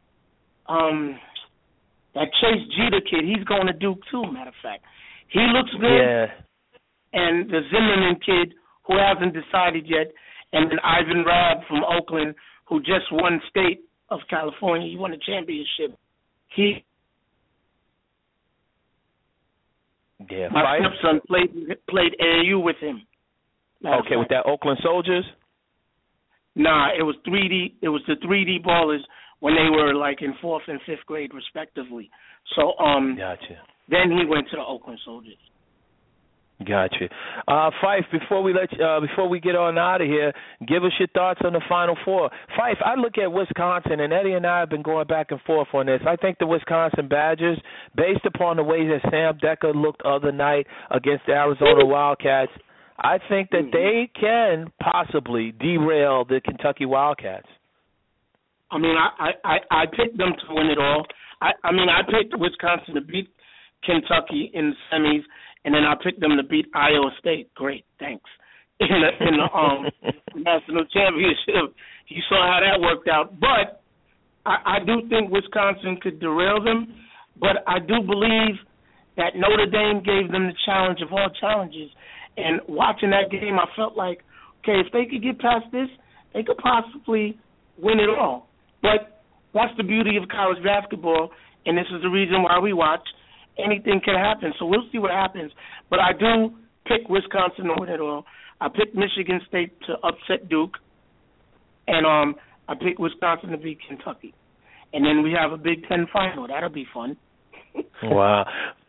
Speaker 7: that Chase Jeter kid, he's going to Duke too, matter of fact. He looks good.
Speaker 3: Yeah.
Speaker 7: And the Zimmerman kid who hasn't decided yet, and then Ivan Rabb from Oakland who just won State of California. He won a championship.
Speaker 3: Yeah,
Speaker 7: my stepson played AAU with him.
Speaker 3: Okay, with that Oakland Soldiers?
Speaker 7: Nah, it was 3D. It was the 3D ballers when they were like in 4th and 5th grade, respectively. So,
Speaker 3: Gotcha.
Speaker 7: Then he went to the Oakland Soldiers.
Speaker 3: Gotcha. Fife, before we get on out of here, give us your thoughts on the Final Four. Fife, I look at Wisconsin, and Eddie and I have been going back and forth on this. I think the Wisconsin Badgers, based upon the way that Sam Decker looked other night against the Arizona Wildcats, I think that they can possibly derail the Kentucky Wildcats.
Speaker 7: I mean, I picked them to win it all. I picked Wisconsin to beat Kentucky in the semis, and then I picked them to beat Iowa State. Great, thanks. In the national championship, you saw how that worked out. But I do think Wisconsin could derail them. But I do believe that Notre Dame gave them the challenge of all challenges. And watching that game, I felt like, okay, if they could get past this, they could possibly win it all. But that's the beauty of college basketball, and this is the reason why we watch. Anything can happen, so we'll see what happens. But I do pick Wisconsin to win it all. I picked Michigan State to upset Duke, and I picked Wisconsin to beat Kentucky. And then we have a Big Ten final. That'll be fun.
Speaker 3: Wow.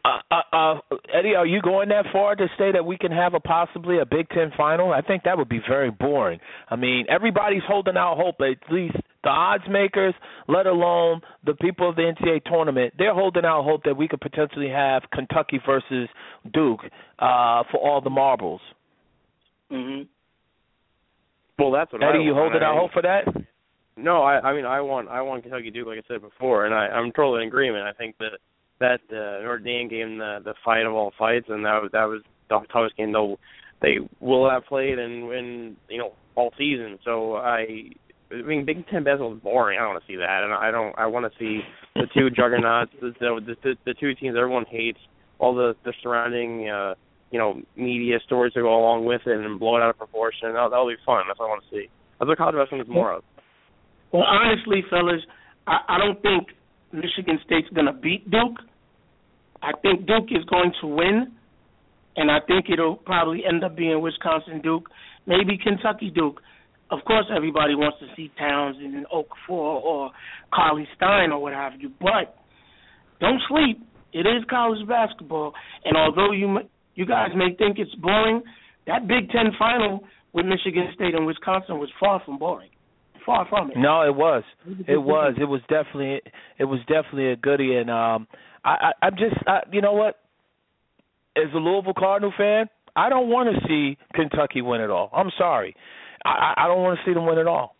Speaker 3: Eddie, are you going that far to say that we can have possibly a Big Ten final? I think that would be very boring. I mean, everybody's holding out hope, at least the odds makers, let alone the people of the NCAA tournament. They're holding out hope that we could potentially have Kentucky versus Duke for all the marbles.
Speaker 7: Mm-hmm.
Speaker 4: Well, that's what
Speaker 3: Eddie, you holding out hope for that?
Speaker 4: No, I mean I want Kentucky Duke, like I said before, and I'm totally in agreement. I think that Notre Dame game, the fight of all fights, and that was the toughest game they will have played in all season. So I mean, Big Ten basketball is boring. I don't want to see that, and I want to see the two juggernauts, the two teams everyone hates, all the surrounding media stories that go along with it, and blow it out of proportion. That'll be fun. That's what I want to see. That's what college basketball is more of.
Speaker 7: Well, honestly, fellas, I don't think Michigan State's going to beat Duke. I think Duke is going to win, and I think it'll probably end up being Wisconsin-Duke, maybe Kentucky-Duke. Of course, everybody wants to see Townsend and Okafor or Carly Stein or what have you, but don't sleep. It is college basketball, and although you guys may think it's boring, that Big Ten final with Michigan State and Wisconsin was far from boring. Far from it.
Speaker 3: No, it was. It was definitely a goodie, and I'm just you know what? As a Louisville Cardinal fan, I don't want to see Kentucky win it all. I'm sorry, I don't want to see them win it all.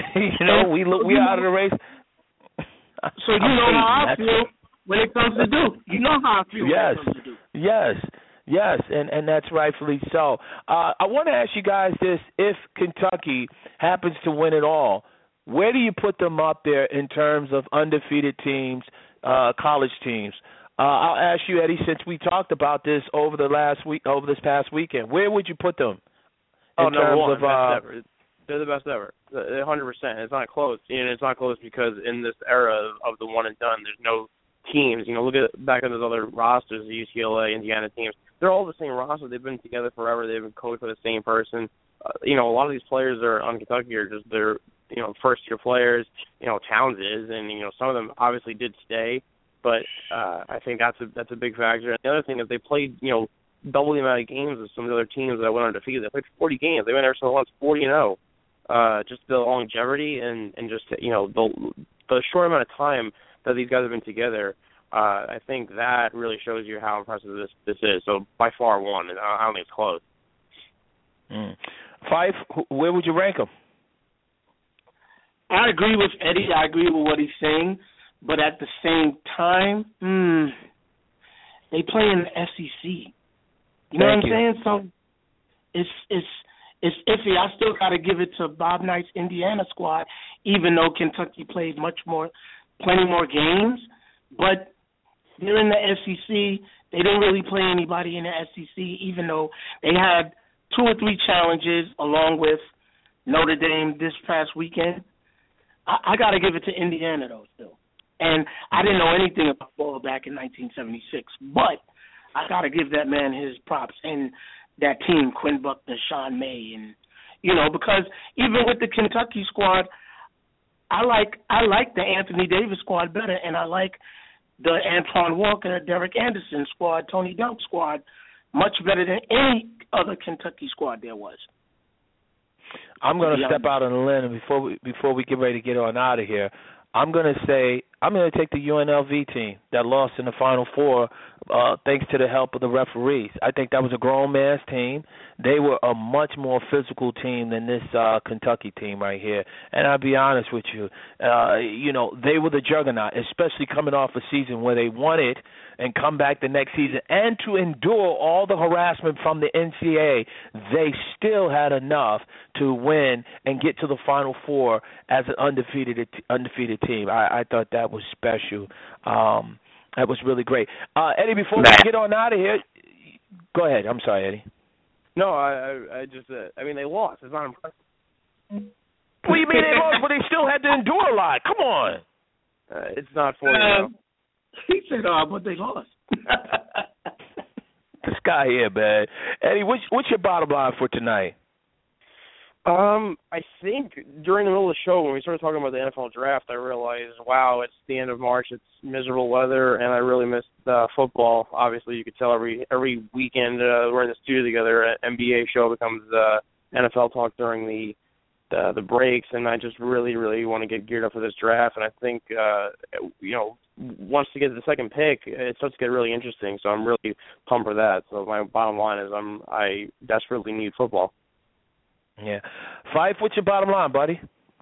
Speaker 3: We out of the race.
Speaker 7: So you know how I feel when it comes to Duke. You know how I feel when it comes to Duke. Yes, and that's rightfully so. I want to ask you guys this. If Kentucky happens to win it all, where do you put them up there in terms of undefeated teams, college teams? I'll ask you, Eddie, since we talked about this over this past weekend, where would you put them in terms of
Speaker 4: best ever. They're the best ever. 100%. It's not close. It's not close because in this era of the one and done, there's no teams. Look at back at those other rosters, the UCLA, Indiana teams. They're all the same roster. They've been together forever. They've been coached by the same person. A lot of these players are on Kentucky are just they're first year players. Towns is, and some of them obviously did stay, but I think that's a big factor. And the other thing is they played double the amount of games as some of the other teams that went undefeated. They played 40 games. They went there so once 40-0. Just the longevity and just the short amount of time that these guys have been together. I think that really shows you how impressive this is. So by far one, and I don't think it's close.
Speaker 3: Fife, where would you rank them?
Speaker 7: I agree with Eddie. I agree with what he's saying, but at the same time, they play in the SEC. You know what I'm saying? So it's iffy. I still got to give it to Bob Knight's Indiana squad, even though Kentucky played plenty more games, but they're in the SEC. They didn't really play anybody in the SEC, even though they had 2 or 3 challenges along with Notre Dame this past weekend. I got to give it to Indiana, though, still. And I didn't know anything about ball back in 1976, but I got to give that man his props. And that team, Quinn Buckner, Sean May, and, because even with the Kentucky squad, I like the Anthony Davis squad better, and I like the Antoine Walker, Derek Anderson squad, Tony Delk squad much better than any other Kentucky squad there was.
Speaker 3: I'm going to step out on a limb before we get ready to get on out of here. I'm going to take the UNLV team that lost in the Final Four thanks to the help of the referees. I think that was a grown man's team. They were a much more physical team than this Kentucky team right here. And I'll be honest with you, they were the juggernaut, especially coming off a season where they won it and come back the next season. And to endure all the harassment from the NCAA, they still had enough to win and get to the Final Four as an undefeated team. I thought that was special. That was really great. Eddie, before we get on out of here, go ahead. I'm sorry, Eddie.
Speaker 4: No, I just, they lost. It's not impressive.
Speaker 3: What do you mean they lost, but they still had to endure a lot? Come on.
Speaker 4: It's not for you.
Speaker 7: He said, but they lost.
Speaker 3: This guy here, man. Eddie, what's your bottom line for tonight?
Speaker 4: I think during the middle of the show when we started talking about the NFL draft, I realized, wow, it's the end of March, it's miserable weather, and I really missed football. Obviously, you could tell every weekend we're in the studio together, an NBA show becomes NFL talk during the breaks, and I just really, really want to get geared up for this draft. And I think, once you get to the second pick, it starts to get really interesting. So I'm really pumped for that. So my bottom line is I desperately need football.
Speaker 3: Yeah. Fife, what's your bottom line, buddy?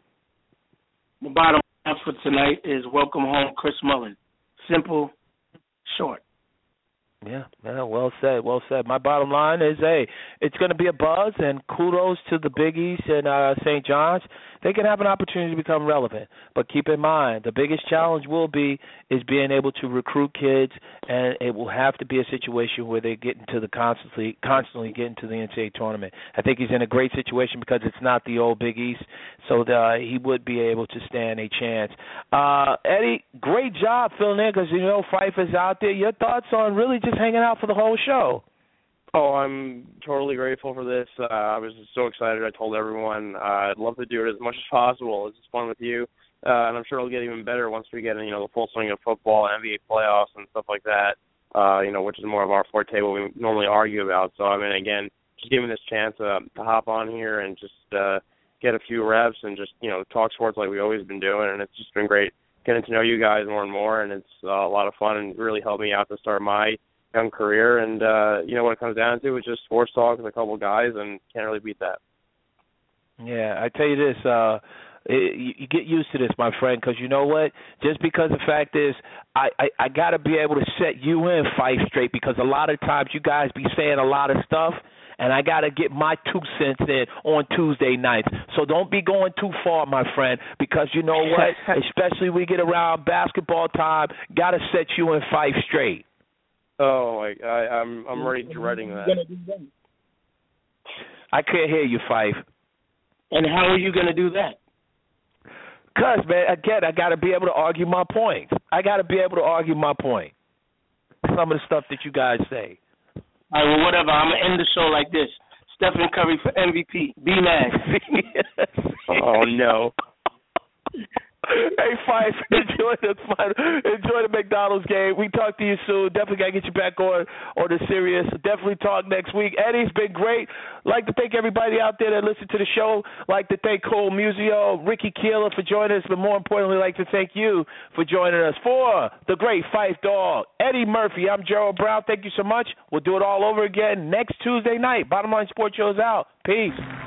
Speaker 7: The bottom line for tonight is welcome home, Chris Mullin. Simple, short.
Speaker 3: Yeah, well said, well said. My bottom line is, it's going to be a buzz, and kudos to the Big East and St. John's. They can have an opportunity to become relevant, but keep in mind the biggest challenge is being able to recruit kids, and it will have to be a situation where they get into constantly get into the NCAA tournament. I think he's in a great situation because it's not the old Big East, so he would be able to stand a chance. Eddie, great job filling in because Fife is out there. Your thoughts on really just hanging out for the whole show?
Speaker 4: Oh, I'm totally grateful for this. I was so excited. I told everyone I'd love to do it as much as possible. It's just fun with you, and I'm sure it'll get even better once we get in, the full swing of football, NBA playoffs, and stuff like that. Which is more of our forte, what we normally argue about. So again, just giving this chance to hop on here and just get a few reps and just talk sports like we've always been doing, and it's just been great getting to know you guys more and more, and it's a lot of fun and really helped me out to start my young career. And what it comes down to is just sports talk with a couple of guys, and can't really beat that.
Speaker 3: Yeah, I tell you this, you get used to this, my friend, because you know what? Just because the fact is, I got to be able to set you in Fife straight, because a lot of times you guys be saying a lot of stuff, and I got to get my 2 cents in on Tuesday nights. So don't be going too far, my friend, because you know what? Especially when we get around basketball time, got to set you in Fife straight.
Speaker 4: Oh, I'm already dreading that.
Speaker 3: I can't hear you, Fife.
Speaker 7: And how are you going to do that?
Speaker 3: Because, man, again, I got to be able to argue my point. Some of the stuff that you guys say.
Speaker 7: All right, well, whatever. I'm going to end the show like this. Stephen Curry for MVP. Be mad.
Speaker 4: Oh, no.
Speaker 3: Hey, Fife, enjoy the McDonald's game. We talk to you soon. Definitely got to get you back on the Sirius. Definitely talk next week. Eddie's been great. Like to thank everybody out there that listened to the show. Like to thank Cole Musio, Ricky Keeler for joining us, but more importantly, like to thank you for joining us. For the great Fife Dog, Eddie Murphy, I'm Gerald Brown. Thank you so much. We'll do it all over again next Tuesday night. Bottom Line Sports Show is out. Peace.